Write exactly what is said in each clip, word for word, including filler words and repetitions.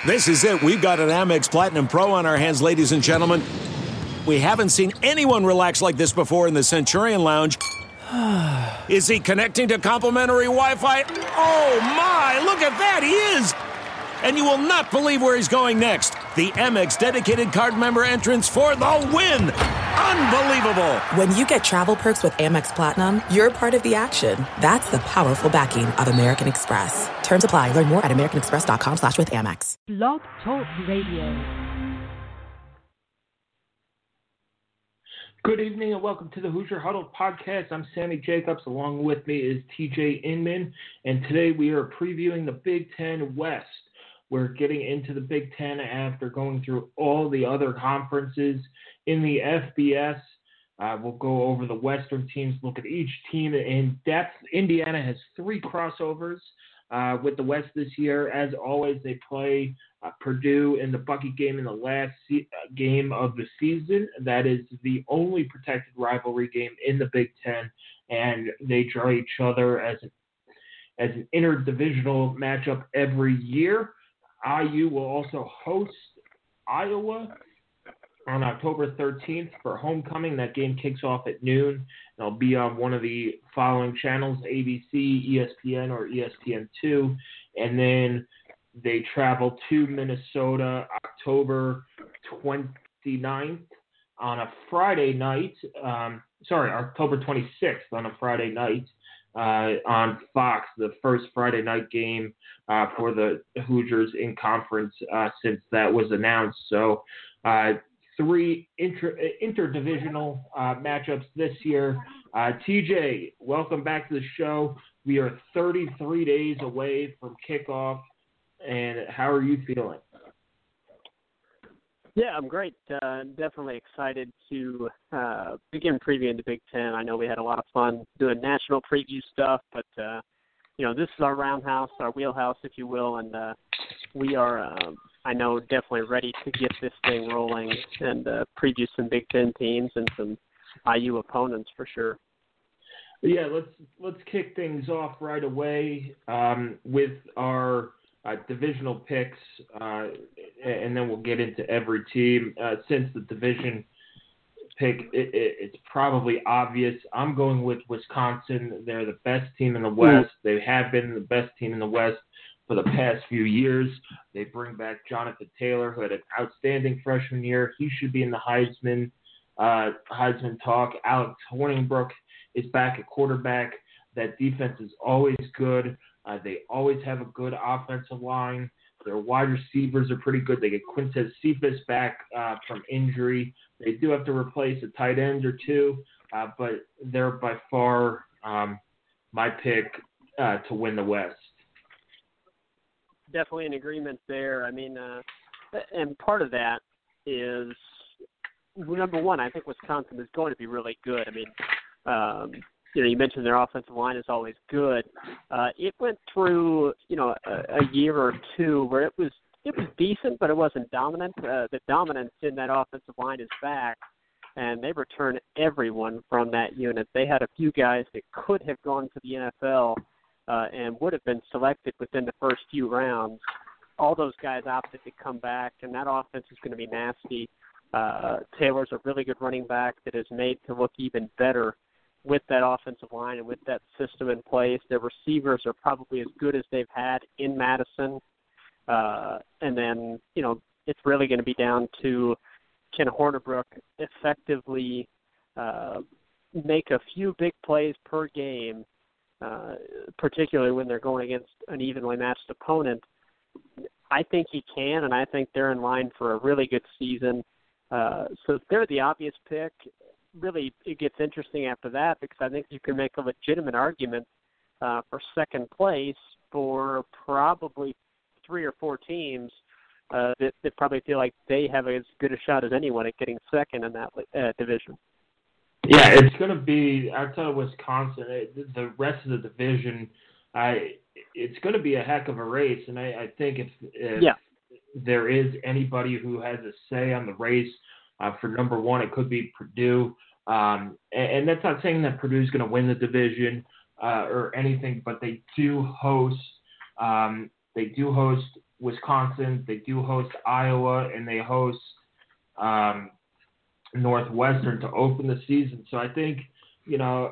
This is it. We've got an Amex Platinum Pro on our hands, ladies and gentlemen. We haven't seen anyone relax like this before in the Centurion Lounge. Is he connecting to complimentary Wi-Fi? Oh, my. Look at that. He is. And you will not believe where he's going next. The Amex dedicated card member entrance for the win. Unbelievable. When you get travel perks with Amex Platinum, you're part of the action. That's the powerful backing of American Express. Terms apply. Learn more at americanexpress.com slash with Amex. Blog Talk Radio. Good evening and welcome to the Hoosier Huddle podcast. I'm Sammy Jacobs. Along with me is T J Inman. And today we are previewing the Big Ten West. We're getting into the Big Ten after going through all the other conferences in the F B S. Uh, we'll go over the Western teams, look at each team in depth. Indiana has three crossovers uh, with the West this year. As always, they play uh, Purdue in the bucket game in the last se- game of the season. That is the only protected rivalry game in the Big Ten, and they draw each other as an, as an interdivisional matchup every year. I U will also host Iowa on October thirteenth for homecoming. That game kicks off at noon. It'll be on one of the following channels, A B C, E S P N, or E S P N two. And then they travel to Minnesota October twenty-ninth on a Friday night. Um, sorry, October twenty-sixth on a Friday night. Uh, on Fox, the first Friday night game uh, for the Hoosiers in conference uh, since that was announced. So uh, three inter- interdivisional uh, matchups this year. Uh, T J, welcome back to the show. We are thirty-three days away from kickoff, and how are you feeling? Yeah, I'm great. Uh, definitely excited to uh, begin previewing the Big Ten. I know we had a lot of fun doing national preview stuff, but, uh, you know, this is our roundhouse, our wheelhouse, if you will, and uh, we are, uh, I know, definitely ready to get this thing rolling and uh, preview some Big Ten teams and some I U opponents for sure. Yeah, let's let's kick things off right away um, with our Uh, divisional picks, uh, and then we'll get into every team. Uh, since the division pick, it, it, it's probably obvious. I'm going with Wisconsin. They're the best team in the West. They have been the best team in the West for the past few years. They bring back Jonathan Taylor, who had an outstanding freshman year. He should be in the Heisman, uh, Heisman talk. Alex Hornibrook is back at quarterback. That defense is always good. Uh, they always have a good offensive line. Their wide receivers are pretty good. They get Quintez Cephas back uh, from injury. They do have to replace a tight end or two, uh, but they're by far um, my pick uh, to win the West. Definitely in agreement there. I mean, uh, and part of that is, number one, I think Wisconsin is going to be really good. I mean, um, You know, you mentioned their offensive line is always good. Uh, it went through, you know, a, a year or two where it was it was decent, but it wasn't dominant. Uh, the dominance in that offensive line is back, and they returned everyone from that unit. They had a few guys that could have gone to the N F L uh, and would have been selected within the first few rounds. All those guys opted to come back, and that offense is going to be nasty. Uh, Taylor's a really good running back that is made to look even better with that offensive line and with that system in place. Their receivers are probably as good as they've had in Madison. Uh, and then, you know, it's really going to be down to can Hornibrook effectively uh, make a few big plays per game, uh, particularly when they're going against an evenly matched opponent. I think he can, and I think they're in line for a really good season. Uh, so they're the obvious pick. Really, it gets interesting after that because I think you can make a legitimate argument uh, for second place for probably three or four teams uh, that, that probably feel like they have as good a shot as anyone at getting second in that uh, division. Yeah, it's going to be, outside of Wisconsin, the rest of the division, I, it's going to be a heck of a race. And I, I think if, if yeah. there is anybody who has a say on the race, Uh, for number one, it could be Purdue. Um, and, and that's not saying that Purdue's going to win the division uh, or anything, but they do host um, they do host Wisconsin, they do host Iowa, and they host um, Northwestern to open the season. So I think, you know,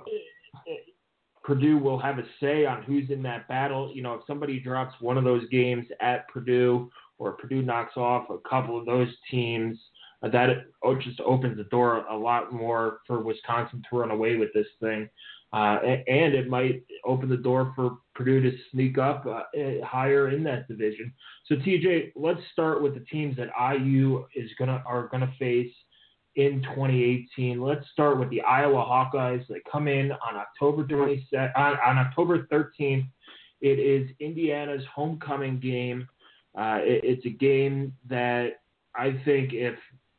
Purdue will have a say on who's in that battle. You know, if somebody drops one of those games at Purdue, or Purdue knocks off a couple of those teams, uh, that just opens the door a lot more for Wisconsin to run away with this thing. Uh, and it might open the door for Purdue to sneak up uh, higher in that division. So, T J, let's start with the teams that I U is gonna are gonna face in twenty eighteen. Let's start with the Iowa Hawkeyes. They come in on October twenty-second, on, on October thirteenth. It is Indiana's homecoming game. Uh, it, it's a game that I think if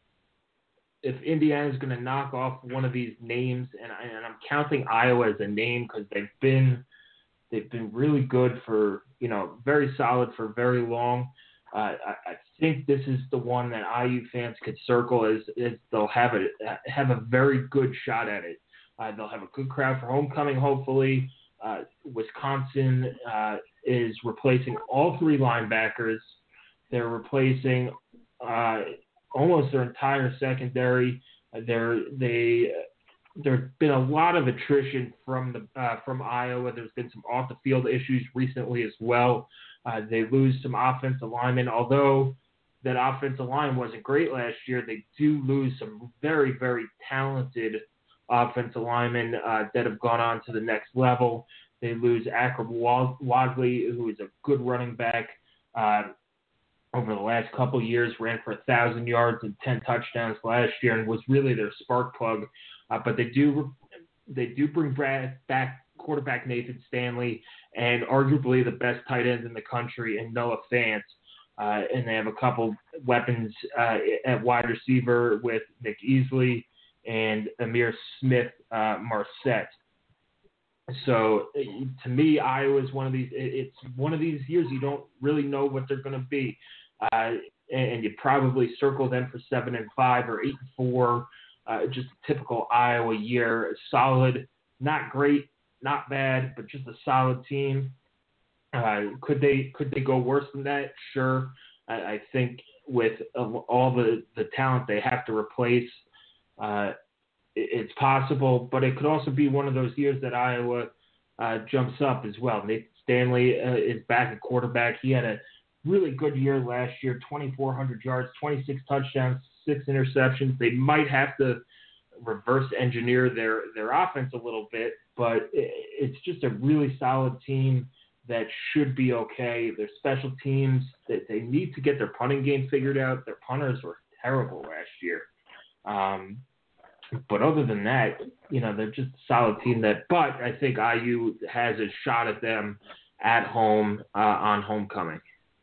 if Indiana is going to knock off one of these names, and, I, and I'm counting Iowa as a name because they've been they've been really good for, you know, very solid for very long. Uh, I, I think this is the one that I U fans could circle as, as they'll have a have a very good shot at it. Uh, they'll have a good crowd for homecoming, hopefully. Uh, Wisconsin uh, is replacing all three linebackers. They're replacing uh, almost their entire secondary. There, they, there's been a lot of attrition from the uh, from Iowa. There's been some off the field issues recently as well. Uh, they lose some offensive linemen. Although that offensive line wasn't great last year, they do lose some very, very talented offensive linemen uh, that have gone on to the next level. They lose Akram Wadley, who is a good running back. Uh, over the last couple of years, ran for one thousand yards and ten touchdowns last year and was really their spark plug. Uh, but they do they do bring back quarterback Nathan Stanley and arguably the best tight ends in the country in Noah Fant. Uh, and they have a couple weapons uh, at wide receiver with Nick Easley and Amir Smith uh, Marset. So to me, Iowa is one of these. It's one of these years you don't really know what they're going to be, uh, and you probably circle them for seven and five or eight and four. Uh, just a typical Iowa year. Solid, not great, not bad, but just a solid team. Uh, could they could they go worse than that? Sure. I, I think with all the, the talent they have to replace, uh, it's possible, but it could also be one of those years that Iowa uh, jumps up as well. Nathan Stanley uh, is back at quarterback. He had a really good year last year, twenty-four hundred yards, twenty-six touchdowns, six interceptions. They might have to reverse engineer their, their offense a little bit, but it's just a really solid team that should be okay. Their special teams, they, they need to get their punting game figured out. Their punters were terrible last year. Um, But other than that, you know, they're just a solid team that, but I think I U has a shot at them at home uh, on homecoming.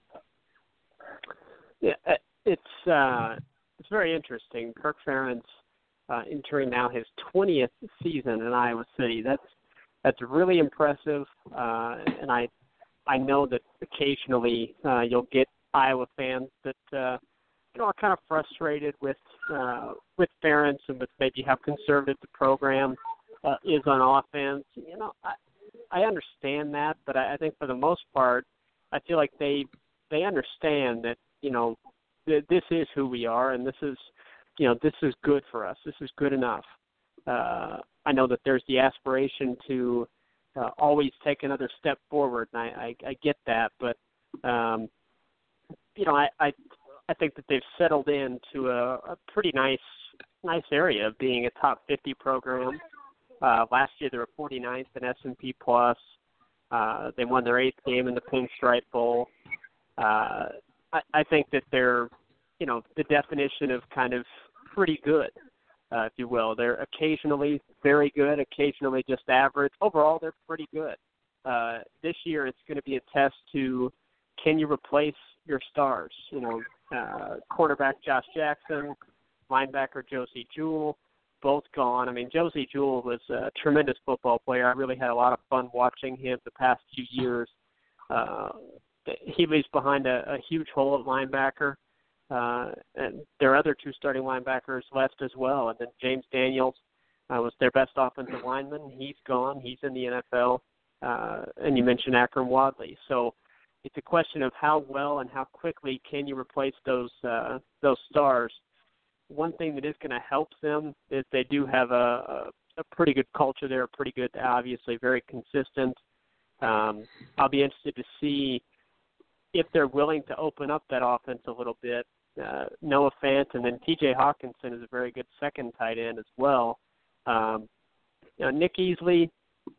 Yeah, it's uh, it's very interesting. Kirk Ferentz uh, entering now his twentieth season in Iowa City. That's that's really impressive, uh, and I I know that occasionally uh, you'll get Iowa fans that uh, you know are kind of frustrated with uh, with Ferentz and with maybe how conservative the program uh, is on offense. You know, I I understand that, but I, I think for the most part, I feel like they they understand that you know th- this is who we are, and this is you know this is good for us. This is good enough. Uh, I know that there's the aspiration to uh, always take another step forward, and I, I, I get that, but um, you know I. I I think that they've settled into a, a pretty nice nice area of being a top fifty program. Uh, last year they were forty-ninth in S and P Plus. Uh, they won their eighth game in the Pinstripe Bowl. Uh, I, I think that they're, you know, the definition of kind of pretty good, uh, if you will. They're occasionally very good, occasionally just average. Overall, they're pretty good. Uh, this year it's going to be a test to can you replace your stars, you know, Uh, quarterback Josh Jackson, linebacker Josie Jewell, both gone. I mean, Josie Jewell was a tremendous football player. I really had a lot of fun watching him the past few years. Uh, he leaves behind a, a huge hole at linebacker, uh, and there are other two starting linebackers left as well. And then James Daniels uh, was their best offensive lineman. He's gone. He's in the N F L. Uh, and you mentioned Akram Wadley. So, it's a question of how well and how quickly can you replace those uh, those stars. One thing that is going to help them is they do have a, a, a pretty good culture there, pretty good, obviously very consistent. Um, I'll be interested to see if they're willing to open up that offense a little bit. Uh, Noah Fant and then T J Hawkinson is a very good second tight end as well. Um, you know, Nick Easley,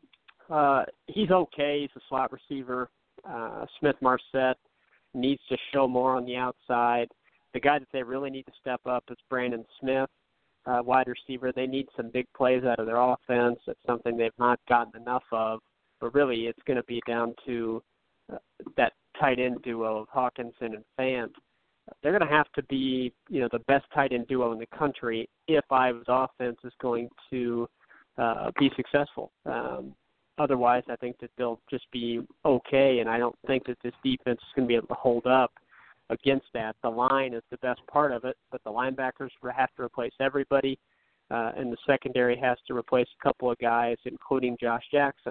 uh, he's okay. He's a slot receiver. Uh, Smith Marset needs to show more on the outside. The guy that they really need to step up is Brandon Smith, uh, wide receiver. They need some big plays out of their offense. It's something they've not gotten enough of. But really, it's going to be down to uh, that tight end duo of Hawkinson and Fant. They're going to have to be, you know, the best tight end duo in the country if Iowa's offense is going to uh, be successful. Um, otherwise, I think that they'll just be okay, and I don't think that this defense is going to be able to hold up against that. The line is the best part of it, but the linebackers have to replace everybody, uh, and the secondary has to replace a couple of guys, including Josh Jackson.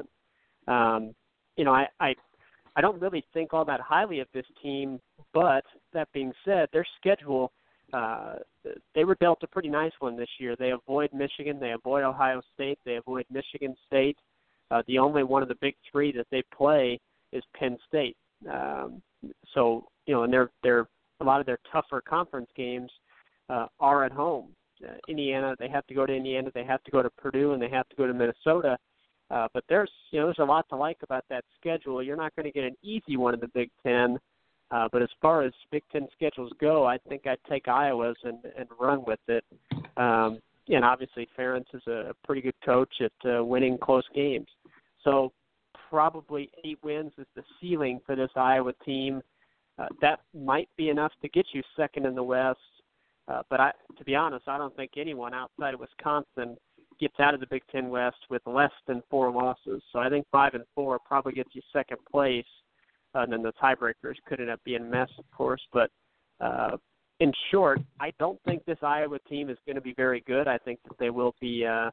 Um, you know, I, I I don't really think all that highly of this team, but that being said, their schedule, uh, they were dealt a pretty nice one this year. They avoid Michigan, they avoid Ohio State, they avoid Michigan State. Uh, the only one of the big three that they play is Penn State. Um, so, you know, and they're, they're, a lot of their tougher conference games uh, are at home. Uh, Indiana, they have to go to Indiana, they have to go to Purdue, and they have to go to Minnesota. Uh, but there's, you know, there's a lot to like about that schedule. You're not going to get an easy one in the Big Ten, uh, but as far as Big Ten schedules go, I think I'd take Iowa's and, and run with it. Um, and obviously, Ferentz is a pretty good coach at uh, winning close games. So probably eight wins is the ceiling for this Iowa team. Uh, that might be enough to get you second in the West. Uh, but I, to be honest, I don't think anyone outside of Wisconsin gets out of the Big Ten West with less than four losses. So I think five and four probably gets you second place. Uh, and then the tiebreakers could end up being a mess, of course. But uh, in short, I don't think this Iowa team is going to be very good. I think that they will be uh,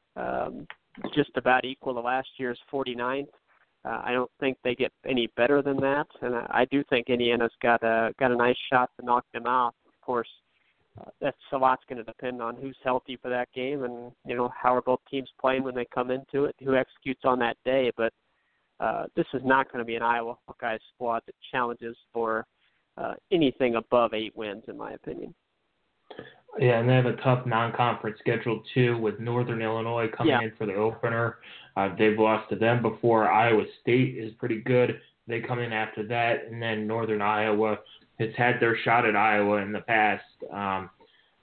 um, just about equal to last year's forty-ninth. Uh, I don't think they get any better than that. And I, I do think Indiana's got a, got a nice shot to knock them out. Of course, Uh, that's a lot's going to depend on who's healthy for that game and, you know, how are both teams playing when they come into it, who executes on that day. But uh, this is not going to be an Iowa Hawkeyes squad that challenges for uh, anything above eight wins, in my opinion. Yeah, and they have a tough non-conference schedule, too, with Northern Illinois coming yeah. in for the opener. Uh, they've lost to them before. Iowa State is pretty good. They come in after that, and then Northern Iowa has had their shot at Iowa in the past, um,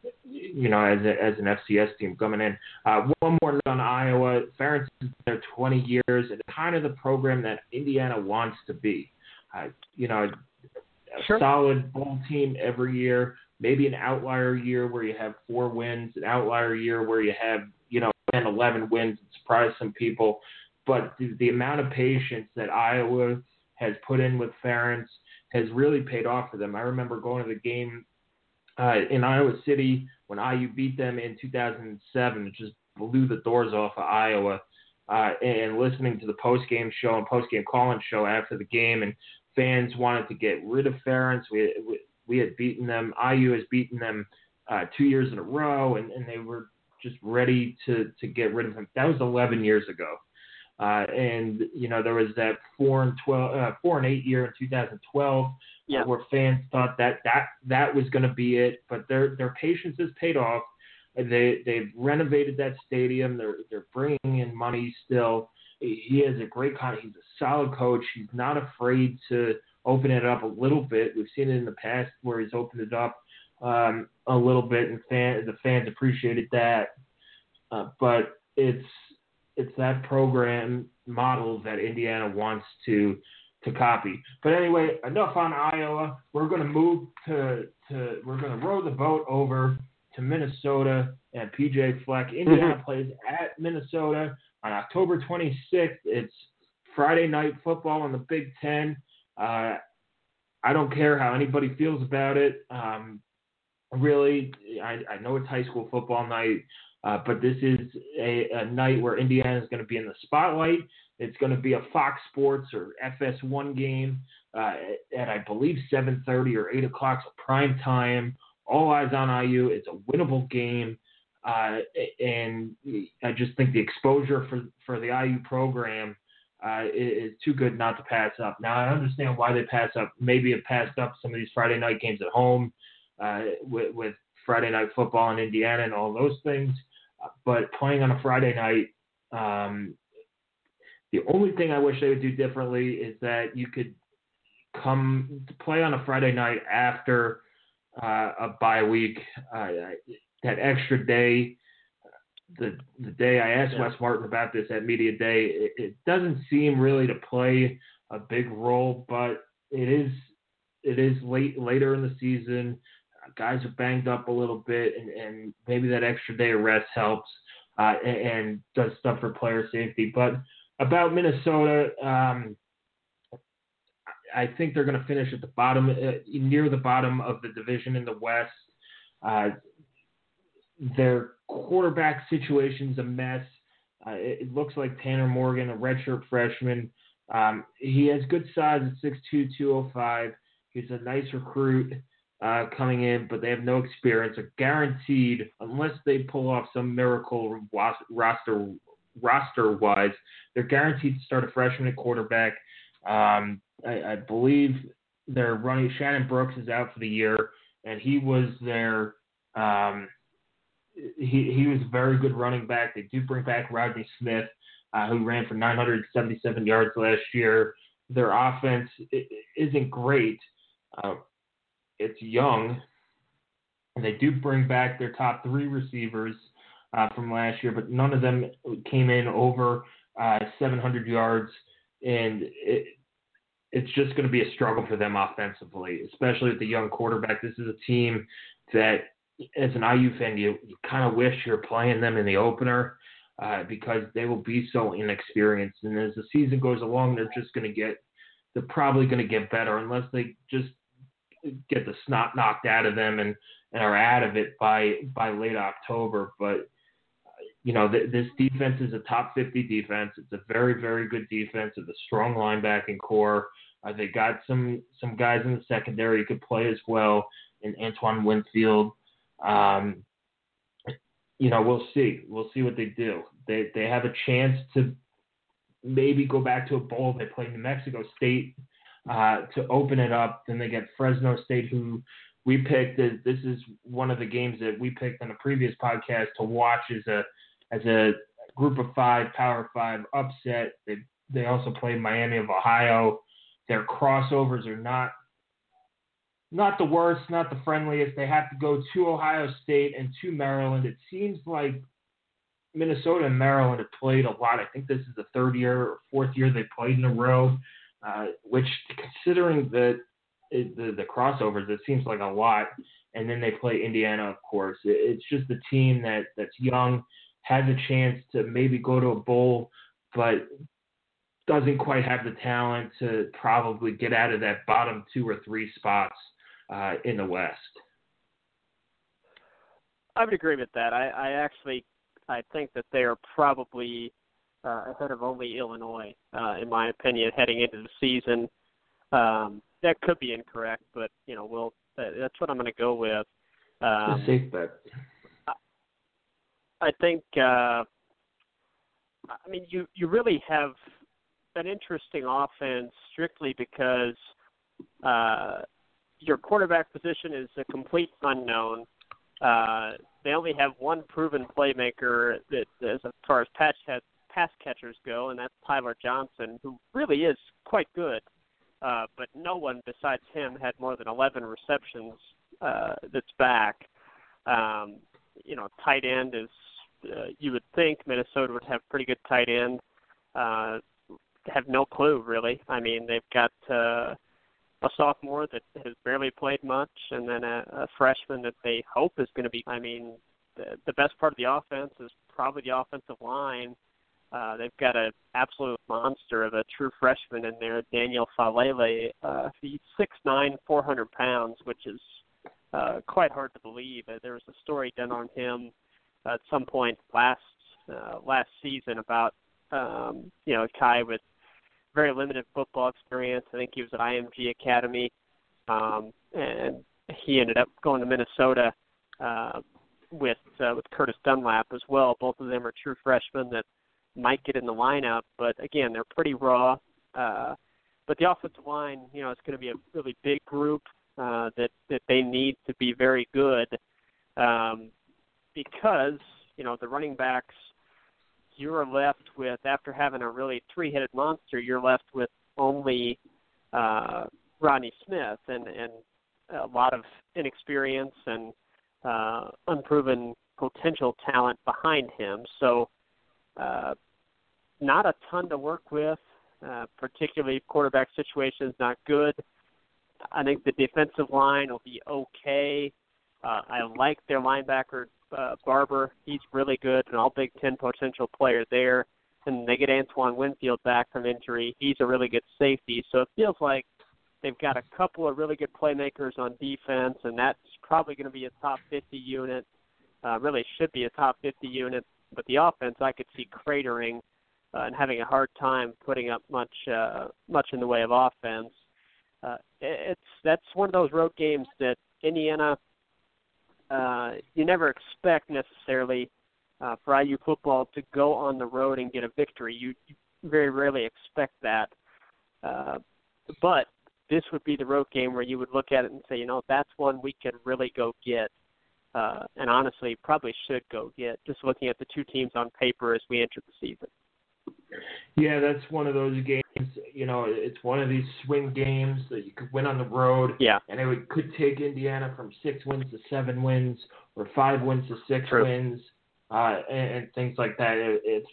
you know, as a, as an F C S team coming in. Uh, one more on Iowa. Ferentz is there twenty years, and kind of the program that Indiana wants to be. Uh, you know, a sure. solid bowl team every year, maybe an outlier year where you have four wins, an outlier year where you have, you know, ten, eleven wins and surprise some people. But the, the amount of patience that Iowa has put in with Ferentz has really paid off for them. I remember going to the game uh, in Iowa City when I U beat them in two thousand seven. It just blew the doors off of Iowa. Uh, and listening to the post-game show and post-game call-in show after the game, and fans wanted to get rid of Ferentz. We, we, we had beaten them. I U has beaten them uh, two years in a row, and, and they were just ready to, to get rid of him. That was eleven years ago. Uh, and, you know, there was that four and twelve, uh, four and eight year in two thousand twelve yeah. uh, where fans thought that that, that was going to be it. But their their patience has paid off. They they've renovated that stadium. They're they're bringing in money still. He has a great con. He's a solid coach. He's not afraid to open it up a little bit. We've seen it in the past where he's opened it up um, a little bit, and fan, the fans appreciated that. Uh, but it's It's that program model that Indiana wants to to copy. But anyway, enough on Iowa. We're going to move to, to we're going to row the boat over to Minnesota and P J Fleck. Indiana mm-hmm. plays at Minnesota on October twenty-sixth. It's Friday night football in the Big Ten. Uh, I don't care how anybody feels about it. Um, really, I, I know it's high school football night. Uh, but this is a, a night where Indiana is going to be in the spotlight. It's going to be a Fox Sports or F S one game. uh, at, I believe, seven thirty or eight o'clock, so prime time. All eyes on I U. It's a winnable game. Uh, and I just think the exposure for, for the I U program uh, is, is too good not to pass up. Now, I understand why they pass up. Maybe have passed up some of these Friday night games at home uh, with, with Friday night football in Indiana and all those things. Uh, but playing on a Friday night, um, the only thing I wish they would do differently is that you could come to play on a Friday night after uh, a bye week. Uh, that extra day, the the day I asked yeah. Wes Martin about this at Media Day, it, it doesn't seem really to play a big role, but it is it is late later in the season. Uh, guys are banged up a little bit, and, and maybe that extra day of rest helps uh, and, and does stuff for player safety. But about Minnesota, um, I think they're going to finish at the bottom, uh, near the bottom of the division in the West. Uh, Their quarterback situation's a mess. Uh, it, it looks like Tanner Morgan, a redshirt freshman. Um, he has good size at six two, two oh five. He's a nice recruit uh, coming in, but they have no experience. Are guaranteed, unless they pull off some miracle roster roster-wise, they're guaranteed to start a freshman at quarterback. Um, I, I believe their running Shannon Brooks is out for the year, and he was their um, – He he was a very good running back. They do bring back Rodney Smith, uh, who ran for nine hundred seventy-seven yards last year. Their offense isn't great. Uh, it's young. And they do bring back their top three receivers uh, from last year, but none of them came in over uh, seven hundred yards. And it, it's just going to be a struggle for them offensively, especially with the young quarterback. This is a team that, as an I U fan, you, you kind of wish you're playing them in the opener uh, because they will be so inexperienced. And as the season goes along, they're just going to get, they're probably going to get better unless they just get the snot knocked out of them and, and are out of it by, by late October. But, you know, th- this defense is a top fifty defense. It's a very, very good defense with a strong linebacking core. Uh, they got some, some guys in the secondary who could play as well, in Antoine Winfield. Um, you know, we'll see. We'll see what they do. They they have a chance to maybe go back to a bowl. They play New Mexico State uh, to open it up. Then they get Fresno State, who we picked. As, this is one of the games that we picked on a previous podcast to watch as a as a group of five, Power Five upset. They they also play Miami of Ohio. Their crossovers are not. Not the worst, not the friendliest. They have to go to Ohio State and to Maryland. It seems like Minnesota and Maryland have played a lot. I think this is the third year or fourth year they played in a row, uh, which, considering the, the the crossovers, it seems like a lot. And then they play Indiana, of course. It's just a team that, that's young, has a chance to maybe go to a bowl, but doesn't quite have the talent to probably get out of that bottom two or three spots Uh, in the West. I would agree with that. I, I actually I think that they are probably uh, ahead of only Illinois, uh, in my opinion, heading into the season. Um, that could be incorrect, but you know, we'll uh, that's what I'm going to go with. Um, a safe bet. I, I think. Uh, I mean, you you really have an interesting offense strictly because. Uh, Your quarterback position is a complete unknown. Uh, they only have one proven playmaker that, as far as pass, pass catchers go, and that's Tyler Johnson, who really is quite good. Uh, but no one besides him had more than eleven receptions uh, that's back. Um, you know, tight end is, uh, you would think Minnesota would have pretty good tight end. Uh, have no clue, really. I mean, they've got uh, a sophomore that has barely played much, and then a, a freshman that they hope is going to be, I mean, the, the best part of the offense is probably the offensive line. Uh, they've got an absolute monster of a true freshman in there, Daniel Falele. Uh, he's six nine, four hundred pounds, which is uh, quite hard to believe. Uh, there was a story done on him at some point last uh, last season about, um, you know, a guy with very limited football experience. I think he was at I M G Academy, um, and he ended up going to Minnesota uh, with uh, with Curtis Dunlap as well. Both of them are true freshmen that might get in the lineup, but again, they're pretty raw. Uh, but the offensive line, you know, it's going to be a really big group uh, that that they need to be very good um, because you know the running backs. You're left with, after having a really three-headed monster, you're left with only uh, Rodney Smith and, and a lot of inexperience and uh, unproven potential talent behind him. So uh, not a ton to work with, uh, particularly if quarterback situation is not good. I think the defensive line will be okay. Uh, I like their linebacker, Uh, Barber. He's really good, an all Big Ten potential player there. And they get Antoine Winfield back from injury. He's a really good safety. So it feels like they've got a couple of really good playmakers on defense, and that's probably going to be a top fifty unit. Uh, really should be a top fifty unit. But the offense, I could see cratering uh, and having a hard time putting up much uh, much in the way of offense. Uh, it's that's one of those road games that Indiana. Uh, you never expect necessarily uh, for I U football to go on the road and get a victory. You, you very rarely expect that. Uh, but this would be the road game where you would look at it and say, you know, that's one we could really go get. Uh, and honestly, probably should go get, just looking at the two teams on paper as we enter the season. Yeah, that's one of those games, you know, it's one of these swing games that you could win on the road. Yeah. And it would, could take Indiana from six wins to seven wins or five wins to six True. wins uh, and, and things like that. It, it's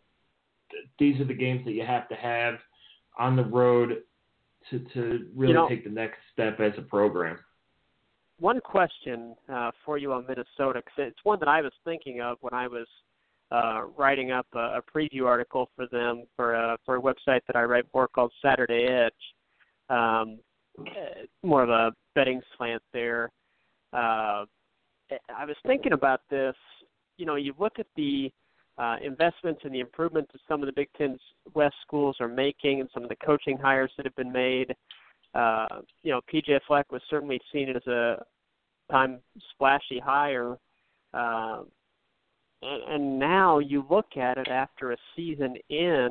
These are the games that you have to have on the road to, to really you know, take the next step as a program. One question uh, for you on Minnesota, because it's one that I was thinking of when I was Uh, writing up a, a preview article for them for a, for a website that I write for called Saturday Edge. Um, more of a betting slant there. Uh, I was thinking about this. You know, you look at the uh, investments and the improvements that some of the Big Ten West schools are making and some of the coaching hires that have been made. Uh, you know, P J Fleck was certainly seen as a time splashy hire. Uh, And, and now you look at it after a season in,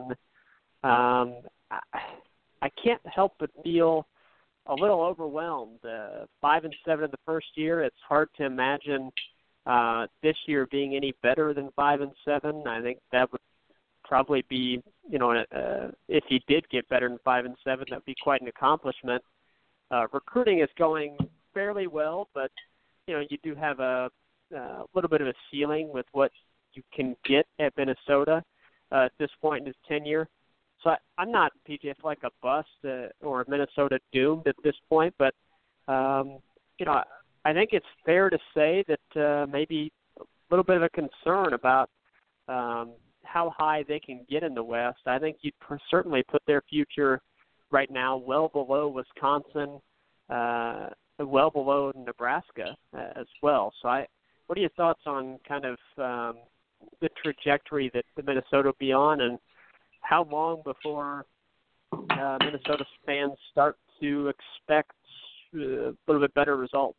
um, I, I can't help but feel a little overwhelmed. Uh, five and seven in the first year. It's hard to imagine uh, this year being any better than five and seven. I think that would probably be, you know, uh, if he did get better than five and seven, that'd be quite an accomplishment. Uh, recruiting is going fairly well, but you know, you do have a a little bit of a ceiling with what you can get at Minnesota uh, at this point in his tenure. So I, I'm not P J Fleck a bust uh, or Minnesota doomed at this point, but um, you know, I think it's fair to say that uh, maybe a little bit of a concern about um, how high they can get in the West. I think you'd pr- certainly put their future right now well below Wisconsin, uh, well below Nebraska uh, as well. So I. What are your thoughts on kind of um, the trajectory that the Minnesota will be on, and how long before uh, Minnesota fans start to expect uh, a little bit better results?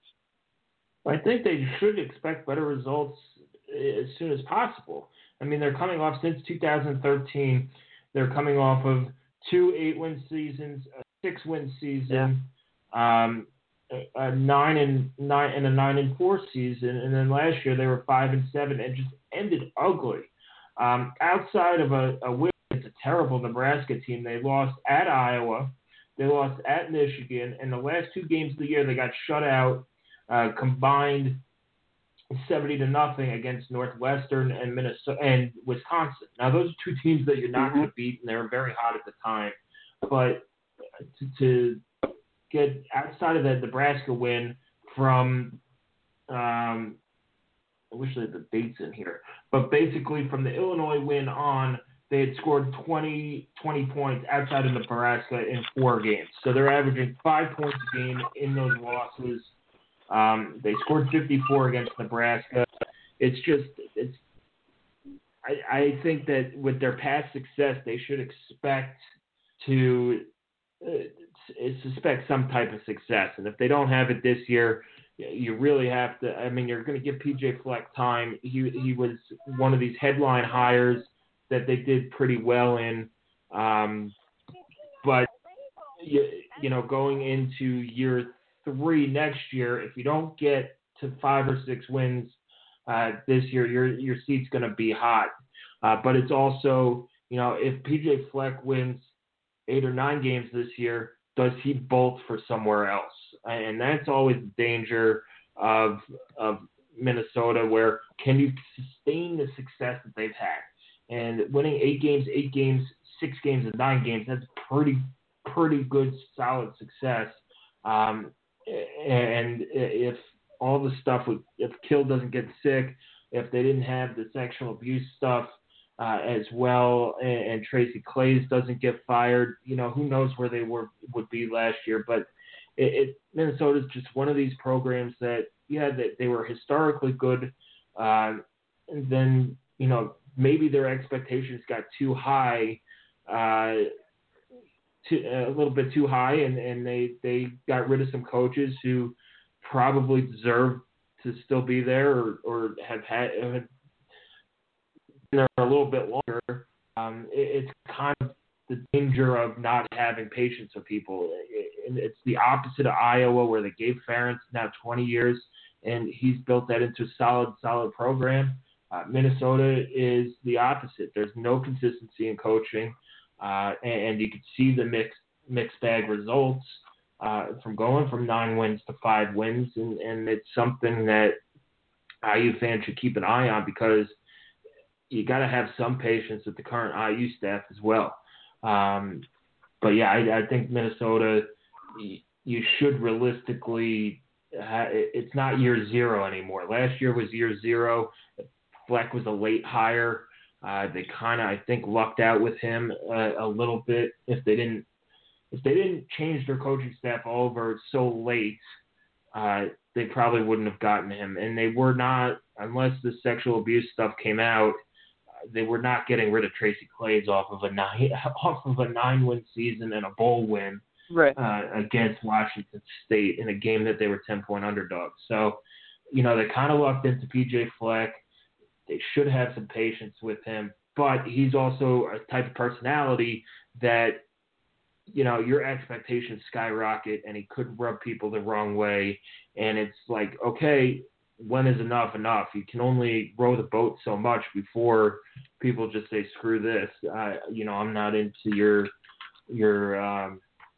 I think they should expect better results as soon as possible. I mean, they're coming off, since two thousand thirteen, they're coming off of two eight-win seasons, a six-win season, yeah. um, a nine and nine and a nine and four season, and then last year they were five and seven and just ended ugly. Um, outside of a, a win, it's a terrible Nebraska team. They lost at Iowa, they lost at Michigan, and the last two games of the year they got shut out, uh, combined seventy to nothing against Northwestern and Minnesota and Wisconsin. Now those are two teams that you're not mm-hmm. going to beat, and they were very hot at the time. But to, to get outside of that Nebraska win from, um, I wish they had the dates in here, but basically from the Illinois win on, they had scored twenty, twenty points outside of Nebraska in four games. So they're averaging five points a game in those losses. Um, they scored fifty-four against Nebraska. It's just, it's. I, I think that with their past success, they should expect to uh, suspect some type of success. And if they don't have it this year, you really have to. I mean, you're going to give P J Fleck time. He he was one of these headline hires that they did pretty well in, um, but you, you know, going into year three next year, if you don't get to five or six wins uh, this year, your your seat's going to be hot. Uh, but it's also, you know, if P J Fleck wins eight or nine games this year, does he bolt for somewhere else? And that's always the danger of of Minnesota, where can you sustain the success that they've had? And winning eight games, eight games, six games, and nine games, that's pretty pretty good, solid success. Um, and if all the stuff, with, if Kill doesn't get sick, if they didn't have the sexual abuse stuff uh, as well, and, and Tracy Claeys doesn't get fired, you know, who knows where they were would be last year. But it, it Minnesota's just one of these programs that, yeah, that they were historically good, uh, and then, you know, maybe their expectations got too high, uh, too, a little bit too high, and, and they, they got rid of some coaches who probably deserve to still be there, or, or have had have been there a little bit longer. Um, it, it's kind of the danger of not having patience with people. It, it's the opposite of Iowa, where they gave Ferentz now twenty years, and he's built that into a solid, solid program. Uh, Minnesota is the opposite. There's no consistency in coaching, uh, and, and you can see the mixed mixed bag results uh, from going from nine wins to five wins, and, and it's something that I U fans should keep an eye on, because you got to have some patience with the current I U staff as well. Um, but yeah, I, I think Minnesota, you should realistically, ha- it's not year zero anymore. Last year was year zero. Fleck was a late hire. Uh, they kind of, I think, lucked out with him uh, a little bit. If they didn't, if they didn't change their coaching staff over so late, uh, they probably wouldn't have gotten him. And they were not, unless the sexual abuse stuff came out, they were not getting rid of Tracy Claeys off of a nine off of a nine win season and a bowl win right. uh, against Washington State in a game that they were ten point underdogs. So, you know, they kind of lucked into P J Fleck. They should have some patience with him, but he's also a type of personality that, you know, your expectations skyrocket, and he could rub people the wrong way. And it's like, okay, when is enough enough? You can only row the boat so much before people just say, screw this. Uh, you know, I'm not into your, your, um,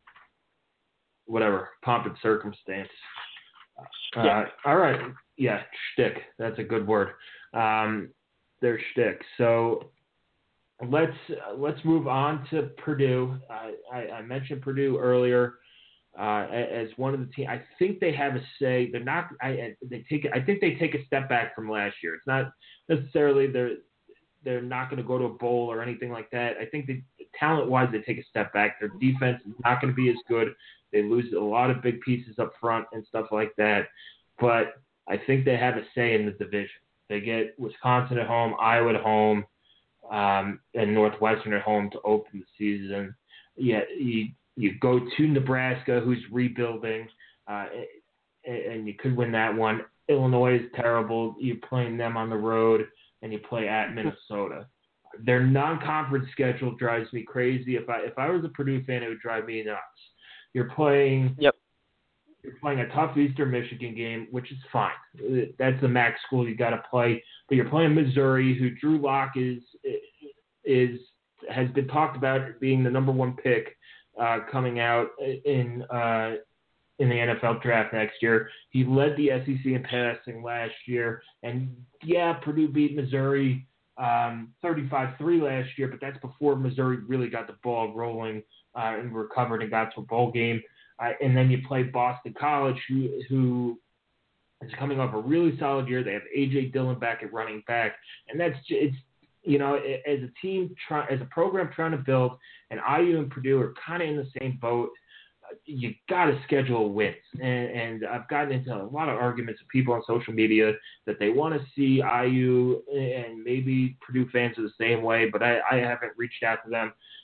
whatever, pomp and circumstance. Uh, Yeah. All right. Yeah. Shtick. That's a good word. Um, their shtick. So let's, uh, let's move on to Purdue. I, I, I mentioned Purdue earlier. Uh, as one of the team, I think they have a say. They're not. I they take. I think they take a step back from last year. It's not necessarily they're they're not going to go to a bowl or anything like that. I think they, talent-wise, they take a step back. Their defense is not going to be as good. They lose a lot of big pieces up front and stuff like that. But I think they have a say in the division. They get Wisconsin at home, Iowa at home, um, and Northwestern at home to open the season. Yeah, you. You go to Nebraska, who's rebuilding, uh, and you could win that one. Illinois is terrible. You're playing them on the road, and you play at Minnesota. Their non-conference schedule drives me crazy. If I if I was a Purdue fan, it would drive me nuts. You're playing. Yep. You're playing a tough Eastern Michigan game, which is fine. That's the MAC school you got to play. But you're playing Missouri, who Drew Lock is is has been talked about being the number one pick. Uh, coming out in uh, in the N F L draft next year. He led the S E C in passing last year. And, yeah, Purdue beat Missouri um, thirty-five three last year, but that's before Missouri really got the ball rolling uh, and recovered and got to a bowl game. Uh, and then you play Boston College, who, who is coming off a really solid year. They have A J Dillon back at running back. And that's – it's you know, as a team, try, as a program trying to build, and I U and Purdue are kind of in the same boat. You got to schedule wins, and, and I've gotten into a lot of arguments with people on social media that they want to see I U, and maybe Purdue fans are the same way, but I, I haven't reached out to them.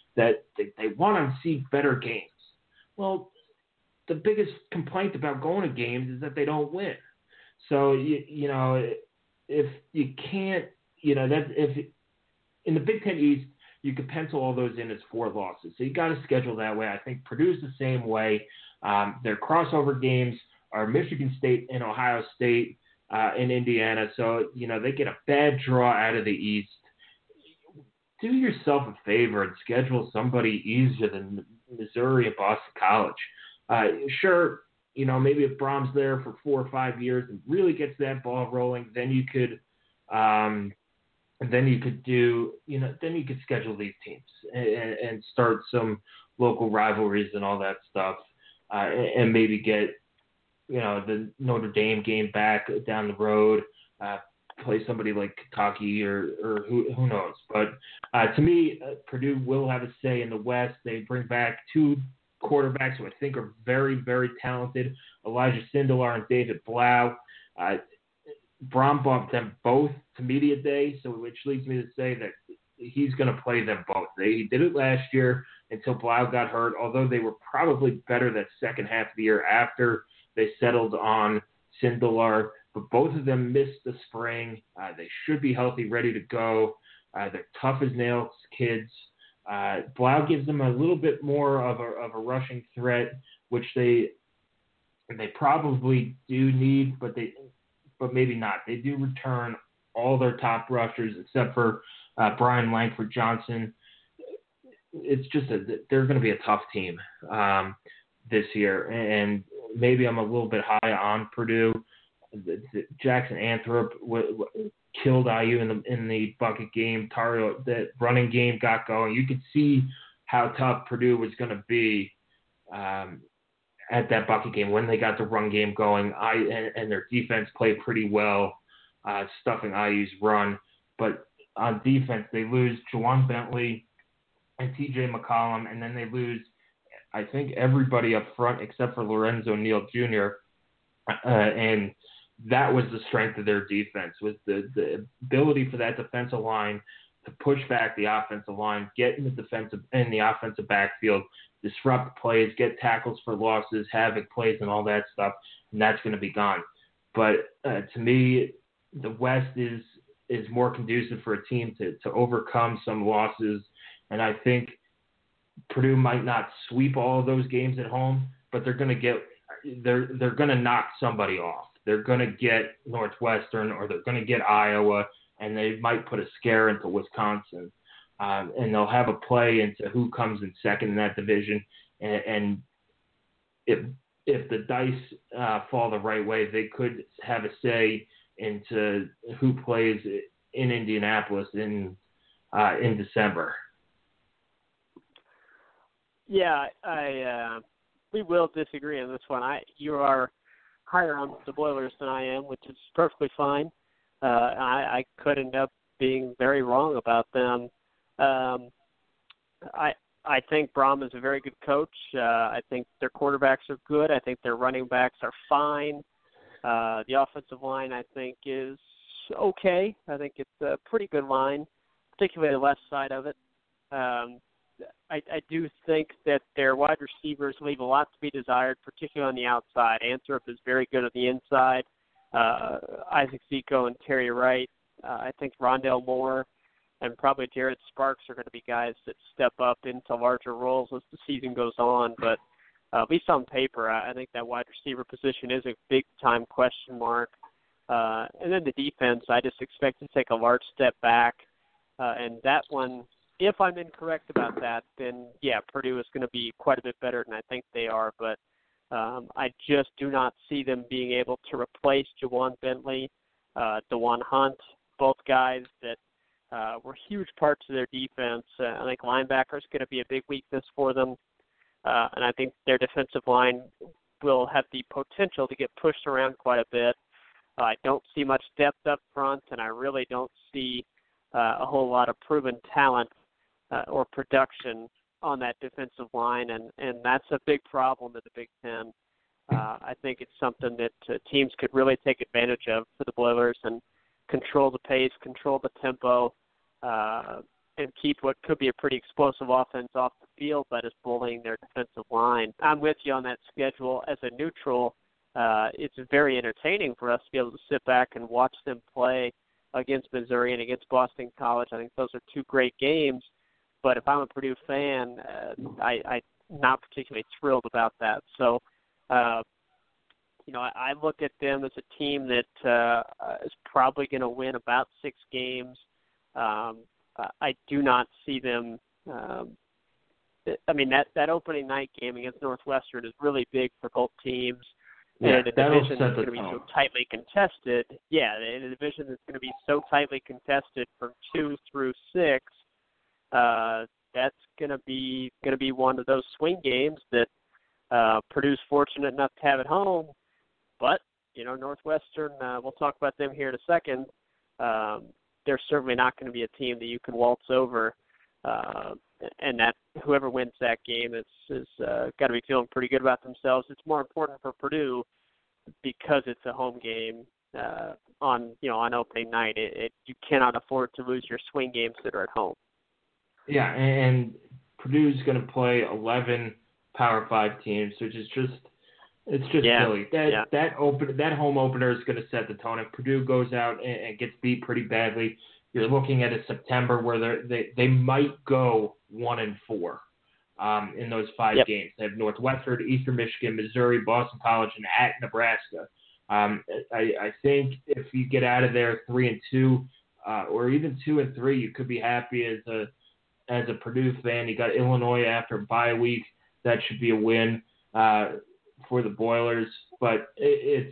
that they, they want to see better games. Well, the biggest complaint about going to games is that they don't win. So, you, you know, if you can't, you know, that if in the Big Ten East, you could pencil all those in as four losses. So you got to schedule that way. I think Purdue's the same way. Um, their crossover games are Michigan State and Ohio State uh, and Indiana. So, you know, they get a bad draw out of the East. Do yourself a favor and schedule somebody easier than Missouri and Boston College. Uh, sure, you know, maybe if Brom's there for four or five years and really gets that ball rolling, then you could um, then you could do, you know, then you could schedule these teams and, and start some local rivalries and all that stuff, uh, and, and maybe get, you know, the Notre Dame game back down the road, uh, play somebody like Kentucky or, or who who knows. But uh, to me, uh, Purdue will have a say in the West. They bring back two quarterbacks who I think are very, very talented, Elijah Sindelar and David Blau. Uh, Brom bumped them both to media day, so which leads me to say that he's going to play them both. They, he did it last year until Blau got hurt, although they were probably better that second half of the year after they settled on Sindelar. But both of them missed the spring. Uh, they should be healthy, ready to go. Uh, they're tough as nails kids. Uh, Blau gives them a little bit more of a, of a rushing threat, which they they probably do need, but they but maybe not. They do return all their top rushers except for uh, Brian Langford Johnson. It's just a, they're going to be a tough team um, this year, and maybe I'm a little bit high on Purdue. The, the Jackson Anthrop w- w- killed I U in the in the bucket game. Tario, that running game got going. You could see how tough Purdue was going to be um, at that bucket game when they got the run game going. I and, and their defense played pretty well, uh, stuffing I U's run. But on defense, they lose Juwan Bentley and T J McCollum, and then they lose, I think, everybody up front except for Lorenzo Neal Junior Uh, and that was the strength of their defense, was the, the ability for that defensive line to push back the offensive line, get in the defensive in the offensive backfield, disrupt plays, get tackles for losses, havoc plays, and all that stuff, and that's going to be gone. But uh, to me, the West is is more conducive for a team to, to overcome some losses, and I think Purdue might not sweep all of those games at home, but they're going to get they're they're going to knock somebody off. They're going to get Northwestern, or they're going to get Iowa, and they might put a scare into Wisconsin. Um, and they'll have a play into who comes in second in that division. And, and if if the dice uh, fall the right way, they could have a say into who plays in Indianapolis in uh, in December. Yeah, I uh, we will disagree on this one. I you are higher on the Boilers than I am, which is perfectly fine. Uh, I, I could end up being very wrong about them. Um, I I think Brom is a very good coach. Uh, I think their quarterbacks are good. I think their running backs are fine. Uh, the offensive line, I think, is okay. I think it's a pretty good line, particularly the left side of it. Um, I, I do think that their wide receivers leave a lot to be desired, particularly on the outside. Anthrop is very good on the inside. Uh, Isaac Zico and Terry Wright. Uh, I think Rondale Moore and probably Jared Sparks are going to be guys that step up into larger roles as the season goes on. But uh, at least on paper, I, I think that wide receiver position is a big-time question mark. Uh, and then the defense, I just expect to take a large step back. Uh, and that one, if I'm incorrect about that, then, yeah, Purdue is going to be quite a bit better than I think they are. But um, I just do not see them being able to replace Juwan Bentley, uh, DeJuan Hunt, both guys that uh, were huge parts of their defense. Uh, I think linebacker is going to be a big weakness for them. Uh, and I think their defensive line will have the potential to get pushed around quite a bit. Uh, I don't see much depth up front, and I really don't see uh, a whole lot of proven talent Uh, or production on that defensive line, and, and that's a big problem in the Big Ten. Uh, I think it's something that uh, teams could really take advantage of for the Boilers and control the pace, control the tempo, uh, and keep what could be a pretty explosive offense off the field by just bullying their defensive line. I'm with you on that schedule. As a neutral, uh, it's very entertaining for us to be able to sit back and watch them play against Missouri and against Boston College. I think those are two great games. But if I'm a Purdue fan, uh, I, I'm not particularly thrilled about that. So, uh, you know, I, I look at them as a team that uh, is probably going to win about six games. Um, I do not see them. Um, I mean, that, that opening night game against Northwestern is really big for both teams. Yeah, and a division that's going to be so tightly contested. Yeah, in a division that's going to be so tightly contested from two through six, uh, that's going to be going to be one of those swing games that uh, Purdue's fortunate enough to have at home. But you know, Northwestern. Uh, we'll talk about them here in a second. Um, they're certainly not going to be a team that you can waltz over, uh, and that whoever wins that game is, is uh, got to be feeling pretty good about themselves. It's more important for Purdue because it's a home game uh, on you know on opening night. It, it, you cannot afford to lose your swing games that are at home. Yeah, and Purdue's going to play eleven Power Five teams, which is just it's just yeah. silly. That yeah. that open that home opener is going to set the tone. If Purdue goes out and, and gets beat pretty badly, you're looking at a September where they they might go one and four um, in those five yep. games. They have Northwestern, Eastern Michigan, Missouri, Boston College, and at Nebraska. Um, I, I think if you get out of there three and two, uh, or even two and three, you could be happy as a as a Purdue fan. You got Illinois after a bye week. That should be a win uh, for the Boilers. But it,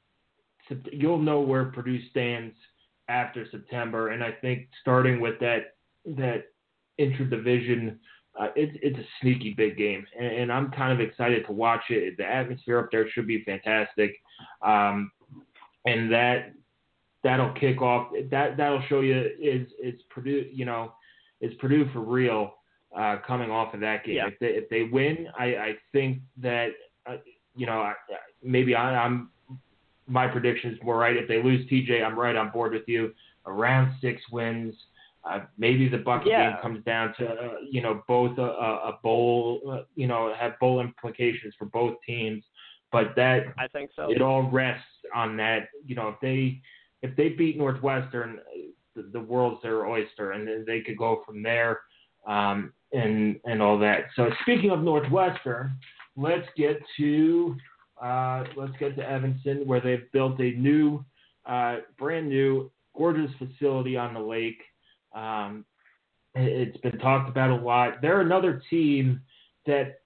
it's you'll know where Purdue stands after September, and I think starting with that that interdivision, uh, it's it's a sneaky big game, and, and I'm kind of excited to watch it. The atmosphere up there should be fantastic, um, and that that'll kick off. That that'll show you is is Purdue, you know, is Purdue for real uh, coming off of that game. Yeah. If they if they win, I, I think that uh, you know I, maybe I, I'm. My prediction is more right. If they lose T J, I'm right on board with you. Around six wins. Uh, maybe the bucket yeah. game comes down to, uh, you know, both a, a bowl, uh, you know, have bowl implications for both teams. But that, I think so. It all rests on that. You know, if they if they beat Northwestern, the, the world's their oyster, and then they could go from there um, and and all that. So speaking of Northwestern, let's get to. Uh, let's get to Evanston, where they've built a new, uh, brand new, gorgeous facility on the lake. Um, it's been talked about a lot. They're another team that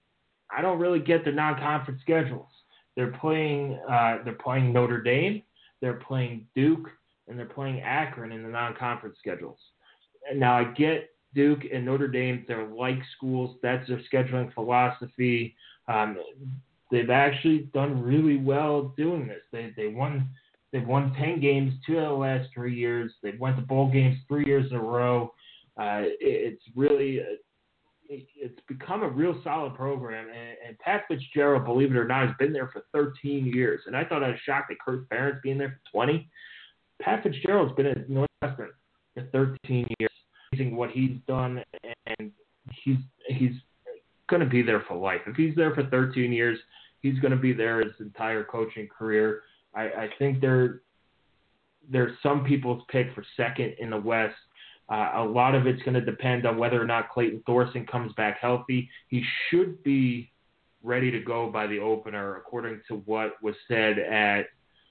I don't really get their non-conference schedules. They're playing, uh, they're playing Notre Dame, they're playing Duke, and they're playing Akron in the non-conference schedules. And now I get Duke and Notre Dame; they're like schools. That's their scheduling philosophy. Um, They've actually done really well doing this. They they won they've won ten games two out of the last three years. They've went to bowl games three years in a row. Uh, it, it's really a, it, it's become a real solid program. And, and Pat Fitzgerald, believe it or not, has been there for thirteen years. And I thought I was shocked at Kurt Barron's being there for twenty. Pat Fitzgerald's been at Northwestern for thirteen years. Amazing what he's done, and he's he's going to be there for life. If he's there for thirteen years, he's going to be there his entire coaching career. I, I think they're, they're some people's pick for second in the West. Uh, a lot of it's going to depend on whether or not Clayton Thorson comes back healthy. He should be ready to go by the opener, according to what was said at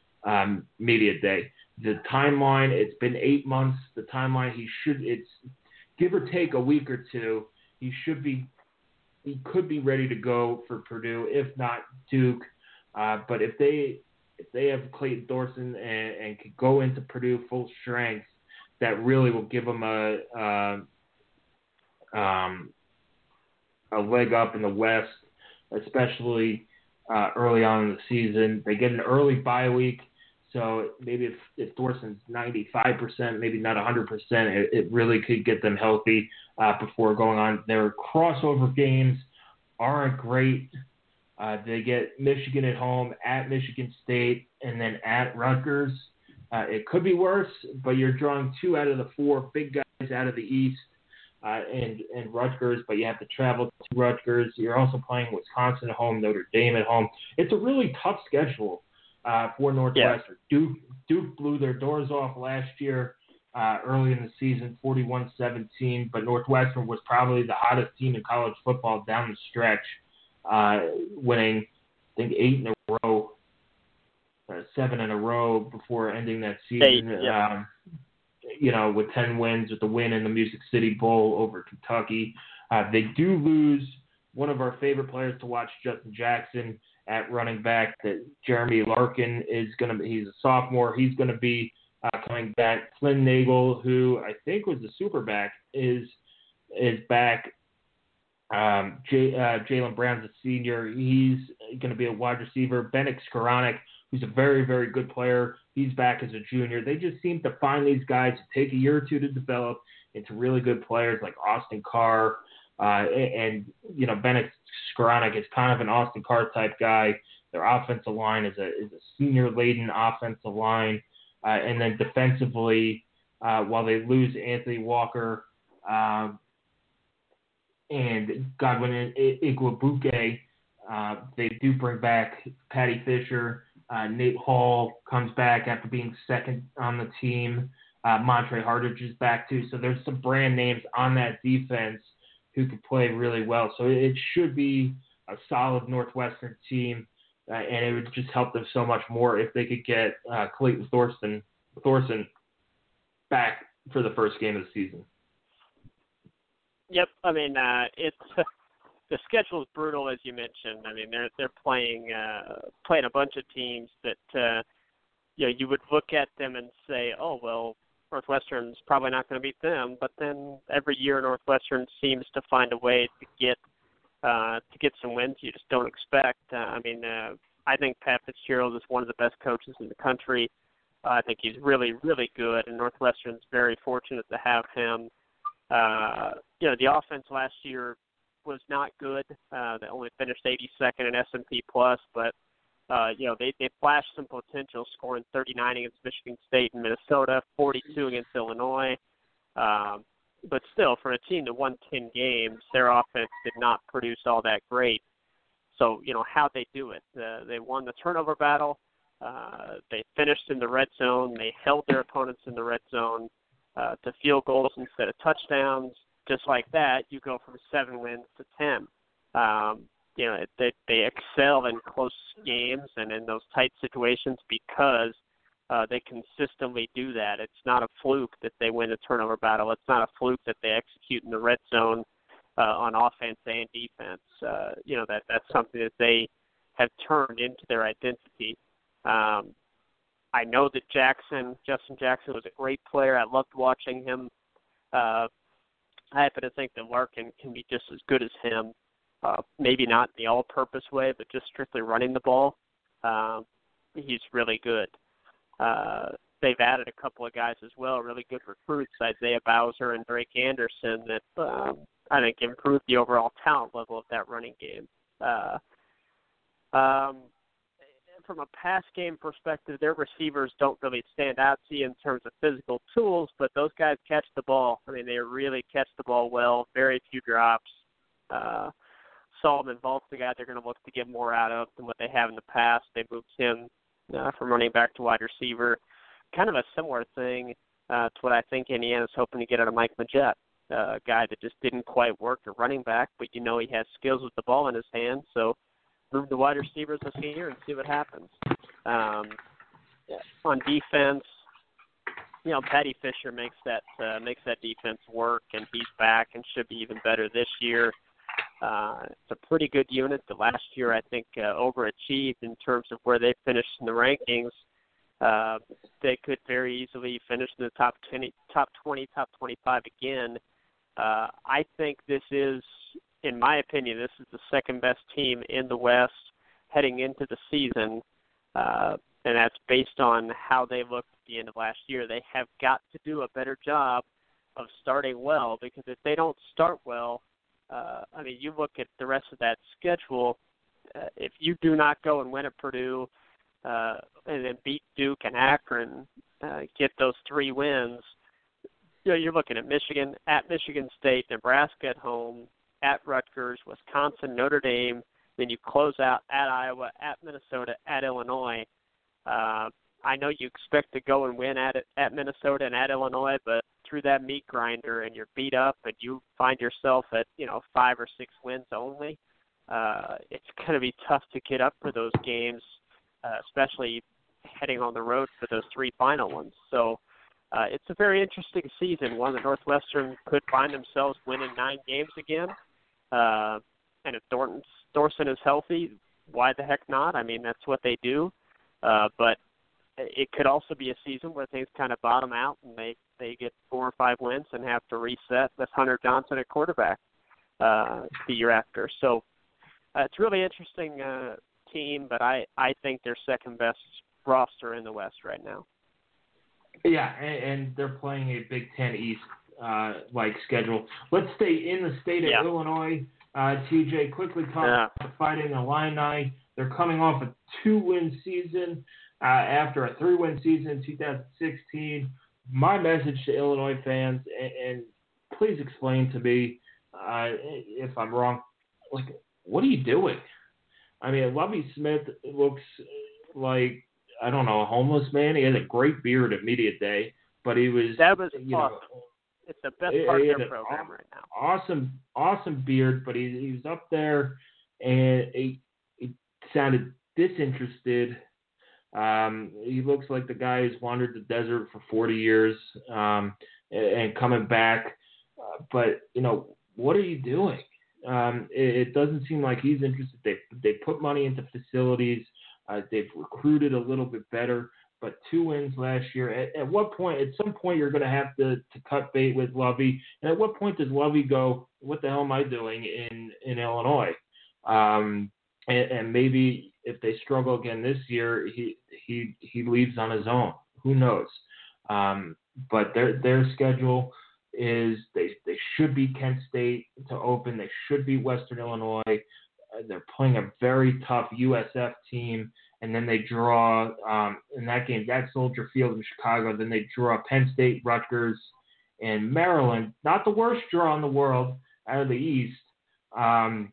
um, Media Day. The timeline, it's been eight months. The timeline, he should, it's give or take a week or two. He should be He could be ready to go for Purdue, if not Duke. Uh, but if they if they have Clayton Thorson and, and could go into Purdue full strength, that really will give them a a, um, a leg up in the West, especially uh, early on in the season. They get an early bye week, so maybe if, if Thorson's ninety-five percent, maybe not one hundred percent, it, it really could get them healthy uh, before going on. Their crossover games aren't great. Uh, they get Michigan at home, at Michigan State, and then at Rutgers. Uh, it could be worse, but you're drawing two out of the four big guys out of the East. uh, and, and Rutgers, but you have to travel to Rutgers. You're also playing Wisconsin at home, Notre Dame at home. It's a really tough schedule uh, for Northwestern. Yeah. Duke, Duke blew their doors off last year uh, early in the season, forty-one seventeen, but Northwestern was probably the hottest team in college football down the stretch, uh, winning, I think, eight in a row, uh, seven in a row before ending that season. Eight, yeah. um, you know, with ten wins, with the win in the Music City Bowl over Kentucky. Uh, they do lose one of our favorite players to watch, Justin Jackson, at running back. That Jeremy Larkin is going to be, he's a sophomore. He's going to be uh, coming back. Flynn Nagel, who I think was the superback, is is back. Um, J, uh, Jaylen Brown's a senior. He's going to be a wide receiver. Bennett Skoranek, who's a very, very good player, he's back as a junior. They just seem to find these guys who take a year or two to develop into really good players like Austin Carr. Uh, and, and, you know, Bennett Skoranek is kind of an Austin Carr type guy. Their offensive line is a is a senior-laden offensive line. Uh, and then defensively, uh, while they lose Anthony Walker um, and Godwin Igwebuike, uh, they do bring back Patty Fisher. Uh, Nate Hall comes back after being second on the team. Uh, Montre Hardage is back too. So there's some brand names on that defense who could play really well. So it should be a solid Northwestern team, uh, and it would just help them so much more if they could get uh, Clayton Thorson, Thorson back for the first game of the season. Yep, I mean uh, it's the schedule is brutal, as you mentioned. I mean they're they're playing uh, playing a bunch of teams that uh, you know you would look at them and say, oh well, Northwestern's probably not going to beat them. But then every year Northwestern seems to find a way to get uh, to get some wins you just don't expect. Uh, I mean uh, I think Pat Fitzgerald is one of the best coaches in the country. Uh, I think he's really really good, and Northwestern's very fortunate to have him. Uh, you know, the offense last year was not good. Uh, they only finished eighty-second in S and P Plus, but uh, you know they, they flashed some potential, scoring thirty-nine against Michigan State and Minnesota, forty-two against Illinois. Um, but still, for a team that won ten games, their offense did not produce all that great. So you know how'd they do it? Uh, they won the turnover battle. Uh, they finished in the red zone. They held their opponents in the red zone uh, to field goals instead of touchdowns. Just like that, you go from seven wins to ten. Um, you know, they they excel in close games and in those tight situations because uh, they consistently do that. It's not a fluke that they win the turnover battle. It's not a fluke that they execute in the red zone uh, on offense and defense. Uh, you know, that that's something that they have turned into their identity. Um, I know that Jackson, Justin Jackson, was a great player. I loved watching him. Uh, I happen to think that Larkin can be just as good as him, uh, maybe not in the all-purpose way, but just strictly running the ball. Um, he's really good. Uh, they've added a couple of guys as well, really good recruits, Isaiah Bowser and Drake Anderson, that um, I think improved the overall talent level of that running game. Uh, um, from a pass game perspective, their receivers don't really stand out to you in terms of physical tools, but those guys catch the ball. I mean, they really catch the ball well, very few drops. Uh, Solomon Vault's the guy they're going to look to get more out of than what they have in the past. They moved him uh, from running back to wide receiver. Kind of a similar thing uh, to what I think Indiana's hoping to get out of Mike Majette, uh, a guy that just didn't quite work at running back, but you know he has skills with the ball in his hand, so move the wide receivers this year and see what happens. Um, on defense, you know, Patty Fisher makes that uh, makes that defense work, and he's back and should be even better this year. Uh, it's a pretty good unit. The last year, I think, uh, overachieved in terms of where they finished in the rankings. Uh, they could very easily finish in the top twenty, top twenty, top twenty-five again. Uh, I think this is, in my opinion, this is the second best team in the West heading into the season, uh, and that's based on how they looked at the end of last year. They have got to do a better job of starting well, because if they don't start well, uh, I mean, you look at the rest of that schedule, uh, if you do not go and win at Purdue uh, and then beat Duke and Akron, uh, get those three wins, you know, you're looking at Michigan, at Michigan State, Nebraska at home, at Rutgers, Wisconsin, Notre Dame. Then you close out at Iowa, at Minnesota, at Illinois. Uh, I know you expect to go and win at at Minnesota and at Illinois, but through that meat grinder and you're beat up and you find yourself at, you know, five or six wins only, uh, it's going to be tough to get up for those games, uh, especially heading on the road for those three final ones. So uh, it's a very interesting season, one that Northwestern could find themselves winning nine games again. Uh, and if Thornton's, Thorson is healthy, why the heck not? I mean, that's what they do. Uh, but it could also be a season where things kind of bottom out and they, they get four or five wins and have to reset with Hunter Johnson at quarterback uh, the year after. So uh, it's a really interesting uh, team, but I, I think they're second best roster in the West right now. Yeah, and, and they're playing a Big Ten East uh, like schedule. Let's stay in the state of yeah. Illinois. Uh, T J, quickly talk yeah. about Fighting Illini. They're coming off a two-win season uh, after a three-win season in two thousand sixteen. My message to Illinois fans, and, and please explain to me uh, if I'm wrong, like, what are you doing? I mean, Lovie Smith looks like, I don't know, a homeless man. He had a great beard at media day, but he was, that was you awesome. know, it's the best part of their program awesome, right now. Awesome, awesome beard, but he, he was up there and he, he sounded disinterested. Um, he looks like the guy who's wandered the desert for forty years um, and, and coming back. Uh, but, you know, what are you doing? Um, it, it doesn't seem like he's interested. They they put money into facilities. Uh, they've recruited a little bit better, but two wins last year. At, at what point, at some point, you're going to have to, to cut bait with Lovie. And at what point does Lovie go, what the hell am I doing in, in Illinois? Um, and, and maybe if they struggle again this year, he he he leaves on his own. Who knows? Um, but their their schedule is they they should beat Kent State to open. They should beat Western Illinois. Uh, they're playing a very tough U S F team, and then they draw um, in that game at Soldier Field in Chicago. Then they draw Penn State, Rutgers, and Maryland. Not the worst draw in the world out of the East, um,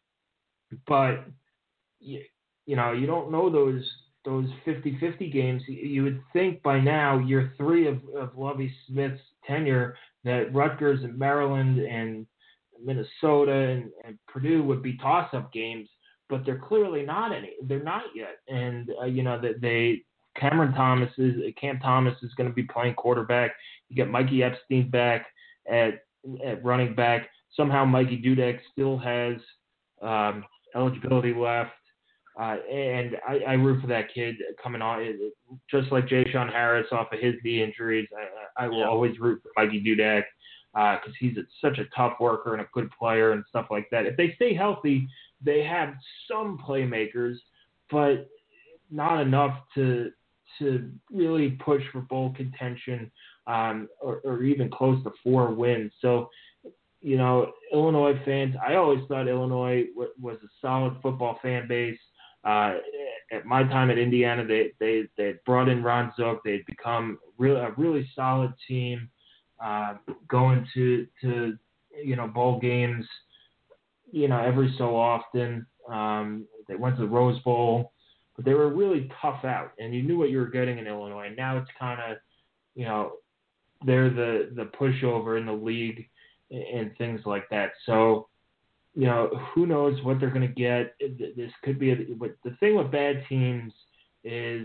but you, you know you don't know those those fifty-fifty games. You would think by now, year three of, of Lovie Smith's tenure, that Rutgers and Maryland and Minnesota and, and Purdue would be toss-up games, but they're clearly not any. They're not yet. And, uh, you know, that they Cameron Thomas is Cam Thomas is going to be playing quarterback. You get Mikey Epstein back at at running back. Somehow Mikey Dudek still has um, eligibility left. Uh, and I, I root for that kid coming on, just like Jay Sean Harris off of his knee injuries. I, I will yeah. always root for Mikey Dudek because uh, he's a, such a tough worker and a good player and stuff like that. If they stay healthy, they have some playmakers, but not enough to to really push for bowl contention um, or, or even close to four wins. So, you know, Illinois fans, I always thought Illinois w- was a solid football fan base. Uh, at my time at Indiana, they they they brought in Ron Zook. They had become real, a really solid team, uh, going to to you know bowl games, you know every so often. Um, they went to the Rose Bowl, but they were really tough out, and you knew what you were getting in Illinois. And now it's kind of, you know, they're the the pushover in the league and, and things like that. So, you know, who knows what they're going to get. This could be a, but the thing with bad teams is,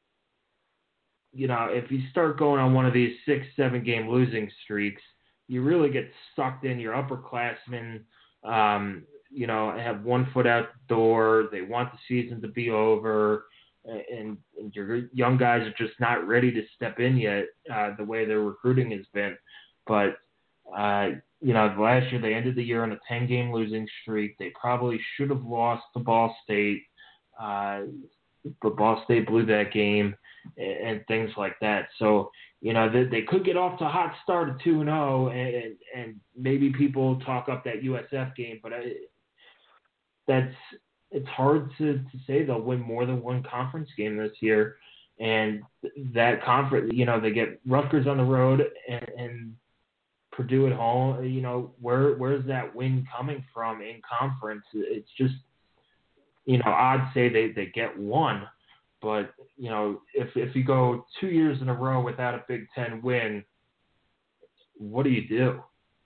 you know, if you start going on one of these six, seven game losing streaks, you really get sucked in. Your upperclassmen, um, you know, have one foot out the door. They want the season to be over, and, and your young guys are just not ready to step in yet, uh, the way their recruiting has been. But, uh, you know, last year they ended the year on a ten-game losing streak. They probably should have lost to Ball State, uh, but Ball State blew that game and, and things like that. So, you know, they, they could get off to a hot start at two and oh, and and maybe people talk up that U S F game, but I, that's it's hard to, to say they'll win more than one conference game this year. And that conference, you know, they get Rutgers on the road, and, and Purdue at home. You know, where where's that win coming from in conference? It's just, you know, I'd say they, they get one, but you know, if if you go two years in a row without a Big Ten win, what do you do?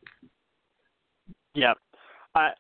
Yeah, I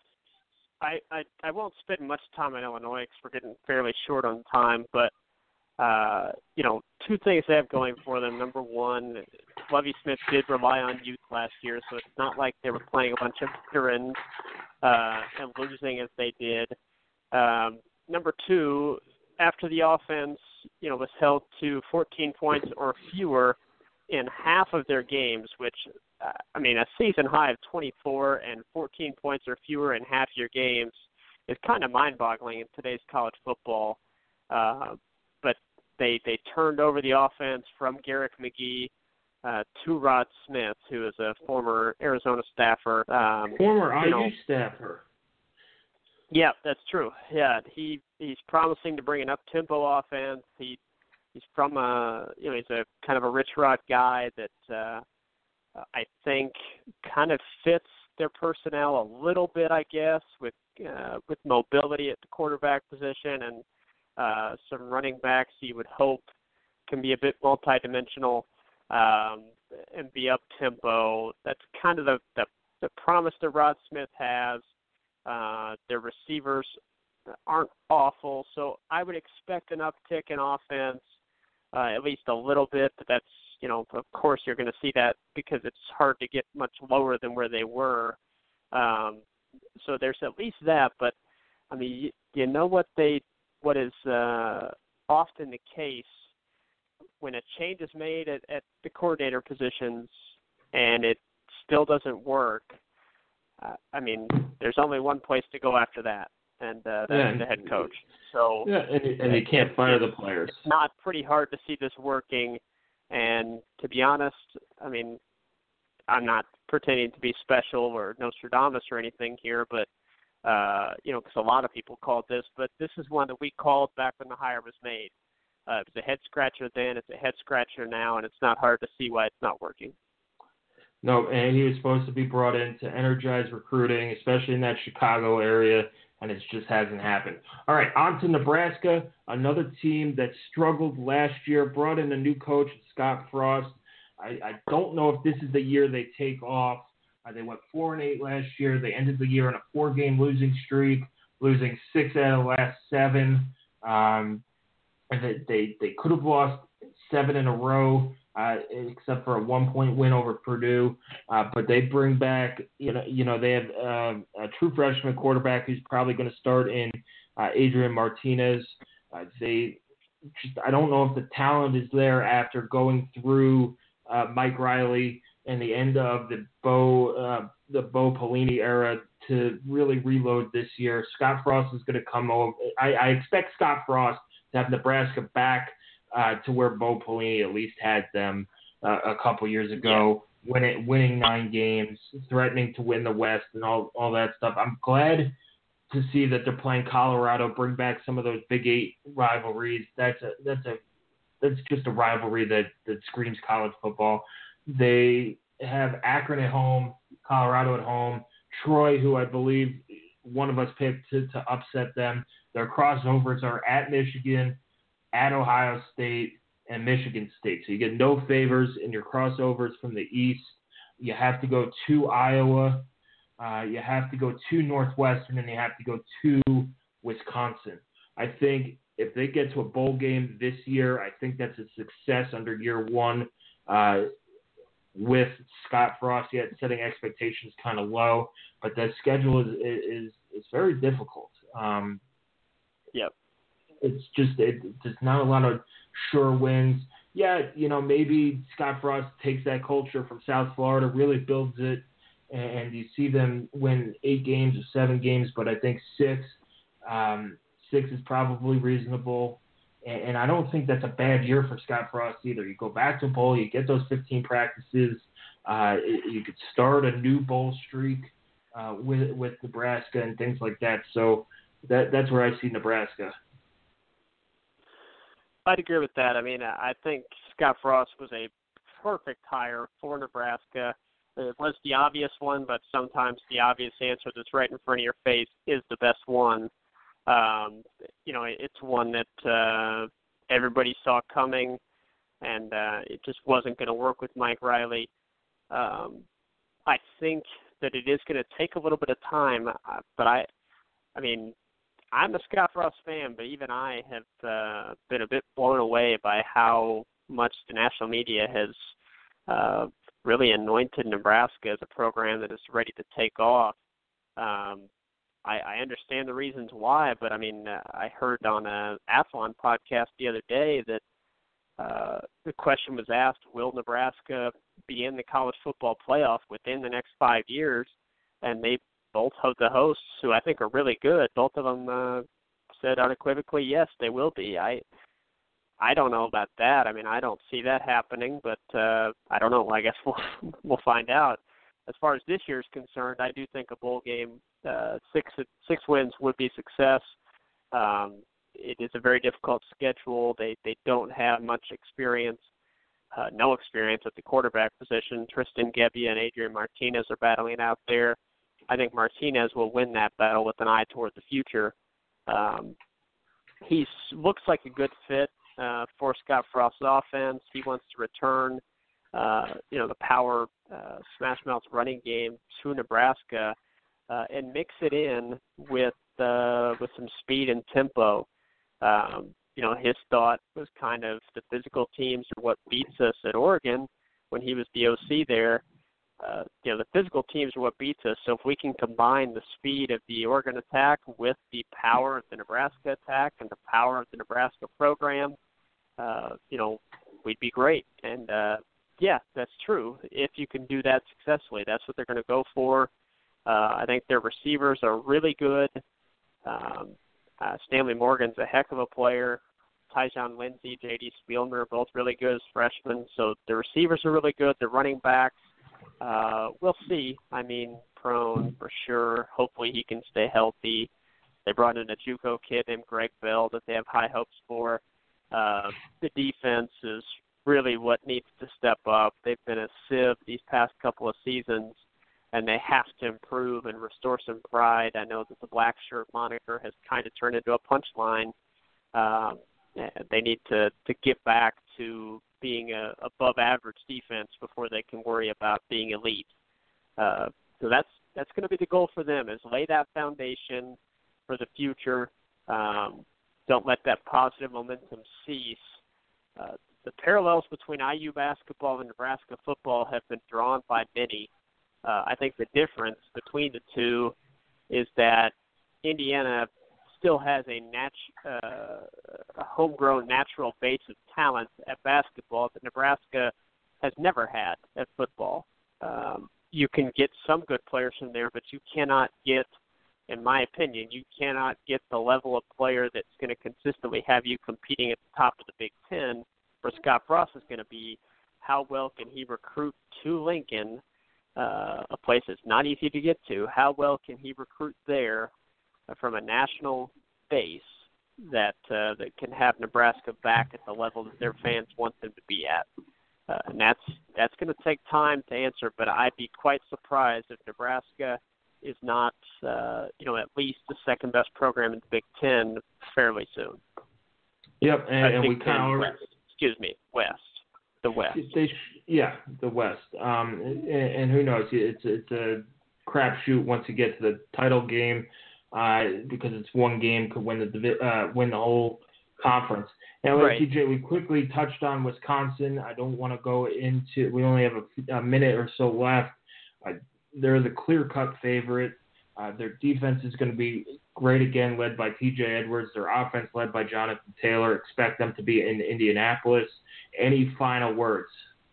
I I, I won't spend much time on Illinois because we're getting fairly short on time, but. Uh, you know, two things they have going for them. Number one, Lovie Smith did rely on youth last year, so it's not like they were playing a bunch of veterans uh, and losing as they did. Um, number two, after the offense, you know, was held to fourteen points or fewer in half of their games, which, uh, I mean, a season high of twenty-four and fourteen points or fewer in half your games is kind of mind-boggling in today's college football. Uh, but They they turned over the offense from Garrick McGee uh, to Rod Smith, who is a former Arizona staffer. Um, former I U know, staffer. Yeah, that's true. Yeah, he he's promising to bring an up-tempo offense. He he's from a you know he's a kind of a Rich Rod guy that uh, I think kind of fits their personnel a little bit, I guess, with uh, with mobility at the quarterback position and uh, some running backs you would hope can be a bit multidimensional um, and be up-tempo. That's kind of the, the, the promise that Rod Smith has. Uh, their receivers aren't awful, so I would expect an uptick in offense, uh, at least a little bit, but that's, you know, of course you're going to see that because it's hard to get much lower than where they were. Um, so there's at least that, but, I mean, you, you know what they, what is uh, often the case when a change is made at, at the coordinator positions and it still doesn't work, uh, I mean, there's only one place to go after that, and uh, that's yeah, the head coach. So yeah, and, and they can't fire the players. It's not pretty hard to see this working, and to be honest, I mean, I'm not pretending to be special or Nostradamus or anything here, but, uh, you know, because a lot of people called this, but this is one that we called back when the hire was made. Uh, it was a head-scratcher then, it's a head-scratcher now, and it's not hard to see why it's not working. No, and he was supposed to be brought in to energize recruiting, especially in that Chicago area, and it just hasn't happened. All right, on to Nebraska, another team that struggled last year, brought in a new coach, Scott Frost. I, I don't know if this is the year they take off. Uh, they went four and eight last year. They ended the year on a four-game losing streak, losing six out of the last seven. Um, and they, they they could have lost seven in a row. Uh, except for a one-point win over Purdue, uh, but they bring back, you know, you know, they have uh, a true freshman quarterback who's probably going to start in uh, Adrian Martinez. Uh, they, just, I don't know if the talent is there after going through uh, Mike Riley and the end of the Bo, uh, the Bo Pelini era to really reload this year. Scott Frost is going to come over. I, I expect Scott Frost to have Nebraska back Uh, to where Bo Pelini at least had them uh, a couple years ago, yeah. winning winning nine games, threatening to win the West and all, all that stuff. I'm glad to see that they're playing Colorado, bring back some of those Big Eight rivalries. That's a that's a that's just a rivalry that, that screams college football. They have Akron at home, Colorado at home, Troy, who I believe one of us picked to, to upset them. Their crossovers are at Michigan, at Ohio State, and Michigan State. So you get no favors in your crossovers from the East. You have to go to Iowa. Uh, you have to go to Northwestern, and you have to go to Wisconsin. I think if they get to a bowl game this year, I think that's a success under year one uh, with Scott Frost. Yet setting expectations kind of low, but the schedule is is is very difficult. Um, yep. It's just it, there's not a lot of sure wins. Yeah, you know, maybe Scott Frost takes that culture from South Florida, really builds it, and you see them win eight games or seven games, but I think six, um, six is probably reasonable. And, and I don't think that's a bad year for Scott Frost either. You go back to a bowl, you get those fifteen practices, uh, you could start a new bowl streak uh, with with Nebraska and things like that. So that that's where I see Nebraska. I'd agree with that. I mean, I think Scott Frost was a perfect hire for Nebraska. it was the obvious one, but sometimes the obvious answer that's right in front of your face is the best one. Um, you know, it's one that uh, everybody saw coming, and uh, it just wasn't going to work with Mike Riley. Um, I think that it is going to take a little bit of time, uh, but I, I mean, I'm a Scott Frost fan, but even I have uh, been a bit blown away by how much the national media has uh, really anointed Nebraska as a program that is ready to take off. Um, I, I understand the reasons why, but I mean, uh, I heard on a Athlon podcast the other day that uh, the question was asked, will Nebraska be in the college football playoff within the next five years? And they both of the hosts, who I think are really good, both of them uh, said unequivocally, yes, they will be. I I don't know about that. I mean, I don't see that happening, but uh, I don't know. I guess we'll we'll find out. As far as this year's concerned, I do think a bowl game, uh, six six wins would be success. Um, it is a very difficult schedule. They they don't have much experience, uh, no experience at the quarterback position. Tristan Gebbia and Adrian Martinez are battling out there. I think Martinez will win that battle with an eye toward the future. Um, he looks like a good fit uh, for Scott Frost's offense. He wants to return, uh, you know, the power uh, smash mouth running game to Nebraska uh, and mix it in with uh, with some speed and tempo. Um, you know, his thought was kind of the physical teams are what beats us at Oregon when he was the O C there. Uh, you know, the physical teams are what beats us. So if we can combine the speed of the Oregon attack with the power of the Nebraska attack and the power of the Nebraska program, uh, you know, we'd be great. And, uh, yeah, that's true. If you can do that successfully, that's what they're going to go for. Uh, I think their receivers are really good. Um, uh, Stanley Morgan's a heck of a player. Tyjon Lindsey, J D Spielner are both really good as freshmen. So the receivers are really good. The running backs, Uh, we'll see. I mean, Prone for sure. Hopefully he can stay healthy. They brought in a JUCO kid named Greg Bell that they have high hopes for. Uh, the defense is really what needs to step up. They've been a sieve these past couple of seasons, and they have to improve and restore some pride. I know that the black shirt moniker has kind of turned into a punchline. Um, they need to, to get back to being a above average defense before they can worry about being elite. Uh, so that's that's going to be the goal for them, is lay that foundation for the future. Um, don't let that positive momentum cease. Uh, the parallels between I U basketball and Nebraska football have been drawn by many. Uh, I think the difference between the two is that Indiana still has a nat- uh, a homegrown natural base of talent at basketball that Nebraska has never had at football. Um, you can get some good players from there, but you cannot get, in my opinion, you cannot get the level of player that's going to consistently have you competing at the top of the Big Ten, where Scott Frost is going to be. How well can he recruit to Lincoln, uh, a place that's not easy to get to? How well can he recruit there from a national base that uh, that can have Nebraska back at the level that their fans want them to be at? Uh, and that's that's going to take time to answer, but I'd be quite surprised if Nebraska is not, uh, you know, at least the second best program in the Big Ten fairly soon. Yep, and, uh, and Big we kind of West. Excuse me, West, the West. They, yeah, the West. Um, and, and who knows? It's it's a crapshoot once you get to the title game. Uh, because it's one game could win the uh, win the whole conference. Now, right. T J, we quickly touched on Wisconsin. I don't want to go into. We only have a, a minute or so left. Uh, they're the clear-cut favorite. Uh, their defense is going to be great again, led by T J Edwards. Their offense, led by Jonathan Taylor. Expect them to be in Indianapolis. Any final words?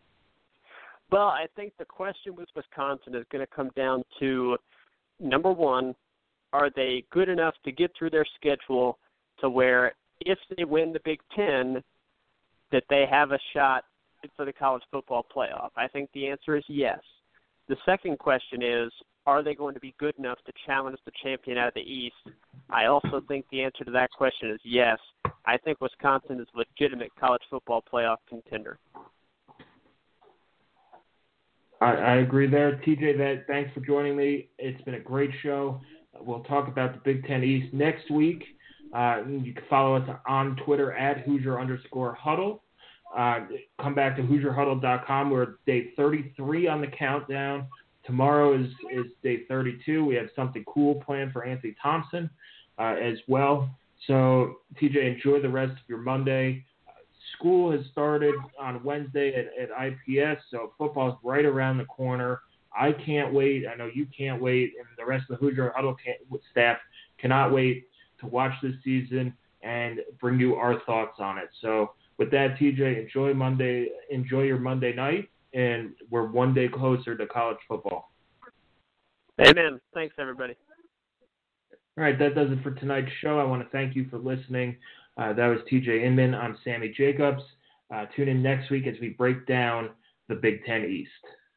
Well, I think the question with Wisconsin is going to come down to, number one, are they good enough to get through their schedule to where if they win the Big Ten, that they have a shot for the college football playoff? I think the answer is yes. The second question is, are they going to be good enough to challenge the champion out of the East? I also think the answer to that question is yes. I think Wisconsin is a legitimate college football playoff contender. All I, I agree there. T J, that, thanks for joining me. It's been a great show. We'll talk about the Big Ten East next week. Uh, you can follow us on Twitter at Hoosier underscore Huddle. Uh, come back to Hoosier Huddle dot com. We're day thirty-three on the countdown. Tomorrow is, is day thirty-two. We have something cool planned for Anthony Thompson uh, as well. So, T J, enjoy the rest of your Monday. Uh, school has started on Wednesday at, at I P S, so football's right around the corner. I can't wait. I know you can't wait, and the rest of the Hoosier Huddle can't, staff cannot wait to watch this season and bring you our thoughts on it. So with that, T J, enjoy Monday, enjoy your Monday night, and we're one day closer to college football. Amen. Thanks, everybody. All right, that does it for tonight's show. I want to thank you for listening. Uh, that was T J Inman. I'm Sammy Jacobs. Uh, tune in next week as we break down the Big Ten East.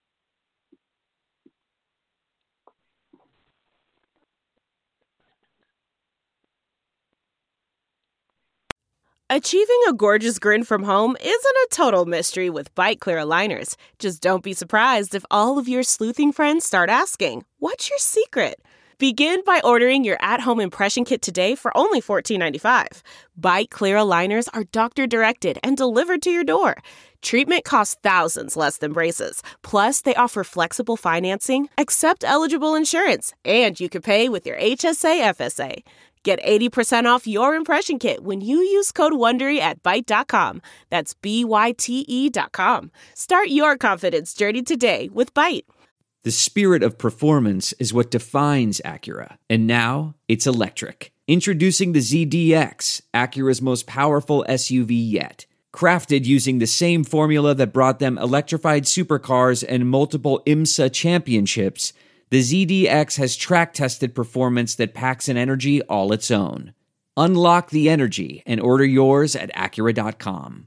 Achieving a gorgeous grin from home isn't a total mystery with Byte Clear aligners. Just don't be surprised if all of your sleuthing friends start asking, "What's your secret?" Begin by ordering your at-home impression kit today for only fourteen ninety-five. Byte Clear aligners are doctor-directed and delivered to your door. Treatment costs thousands less than braces. Plus, they offer flexible financing, accept eligible insurance, and you can pay with your H S A F S A. Get eighty percent off your impression kit when you use code WONDERY at byte dot com. That's B Y T E dot com. Start your confidence journey today with Byte. The spirit of performance is what defines Acura. And now, it's electric. Introducing the Z D X, Acura's most powerful S U V yet. Crafted using the same formula that brought them electrified supercars and multiple IMSA championships, the Z D X has track-tested performance that packs an energy all its own. Unlock the energy and order yours at Acura dot com.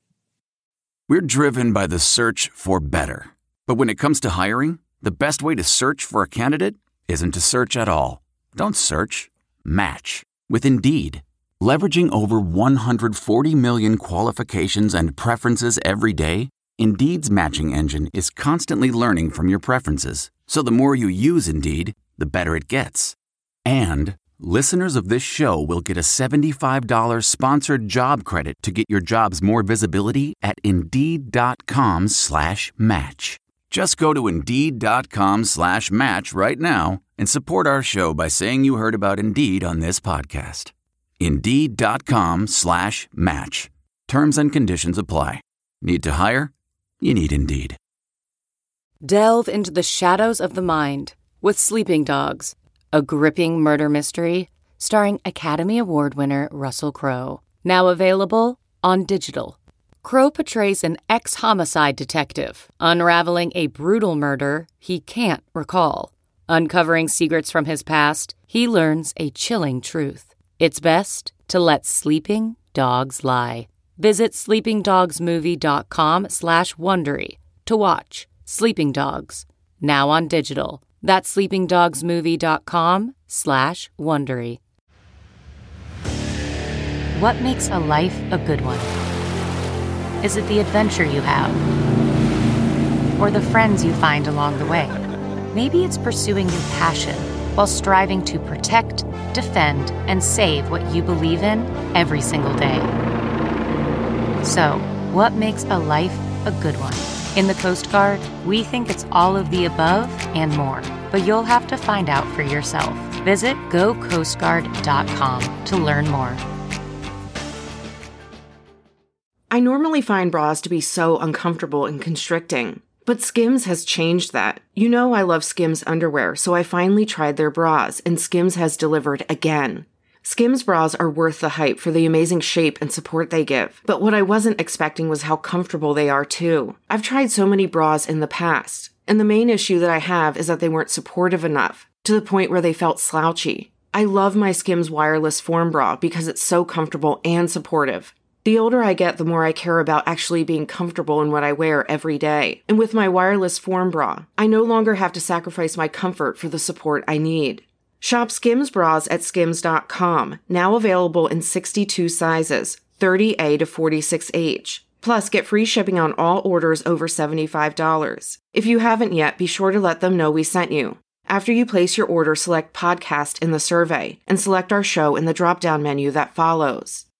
We're driven by the search for better. But when it comes to hiring, the best way to search for a candidate isn't to search at all. Don't search. Match. With Indeed. Leveraging over one hundred forty million qualifications and preferences every day, Indeed's matching engine is constantly learning from your preferences. So the more you use Indeed, the better it gets. And listeners of this show will get a seventy-five dollars sponsored job credit to get your jobs more visibility at Indeed.com slash match. Just go to Indeed.com slash match right now and support our show by saying you heard about Indeed on this podcast. Indeed.com slash match. Terms and conditions apply. Need to hire? You need Indeed. Delve into the shadows of the mind with Sleeping Dogs, a gripping murder mystery starring Academy Award winner Russell Crowe. Now available on digital. Crowe portrays an ex-homicide detective unraveling a brutal murder he can't recall. Uncovering secrets from his past, he learns a chilling truth. It's best to let sleeping dogs lie. Visit sleepingdogsmovie.com slash Wondery to watch Sleeping Dogs, now on digital. That's sleepingdogsmovie.com slash Wondery. What makes a life a good one? Is it the adventure you have? Or the friends you find along the way? Maybe it's pursuing your passion while striving to protect, defend, and save what you believe in every single day. So, what makes a life a good one? In the Coast Guard, we think it's all of the above and more, but you'll have to find out for yourself. Visit go coast guard dot com to learn more. I normally find bras to be so uncomfortable and constricting, but Skims has changed that. You know I love Skims underwear, so I finally tried their bras, and Skims has delivered again. Skims bras are worth the hype for the amazing shape and support they give, but what I wasn't expecting was how comfortable they are too. I've tried so many bras in the past, and the main issue that I have is that they weren't supportive enough, to the point where they felt slouchy. I love my Skims wireless form bra because it's so comfortable and supportive. The older I get, the more I care about actually being comfortable in what I wear every day. And with my wireless form bra, I no longer have to sacrifice my comfort for the support I need. Shop Skims bras at skims dot com, now available in sixty-two sizes, thirty A to forty-six H. Plus, get free shipping on all orders over seventy-five dollars. If you haven't yet, be sure to let them know we sent you. After you place your order, select Podcast in the survey and select our show in the drop-down menu that follows.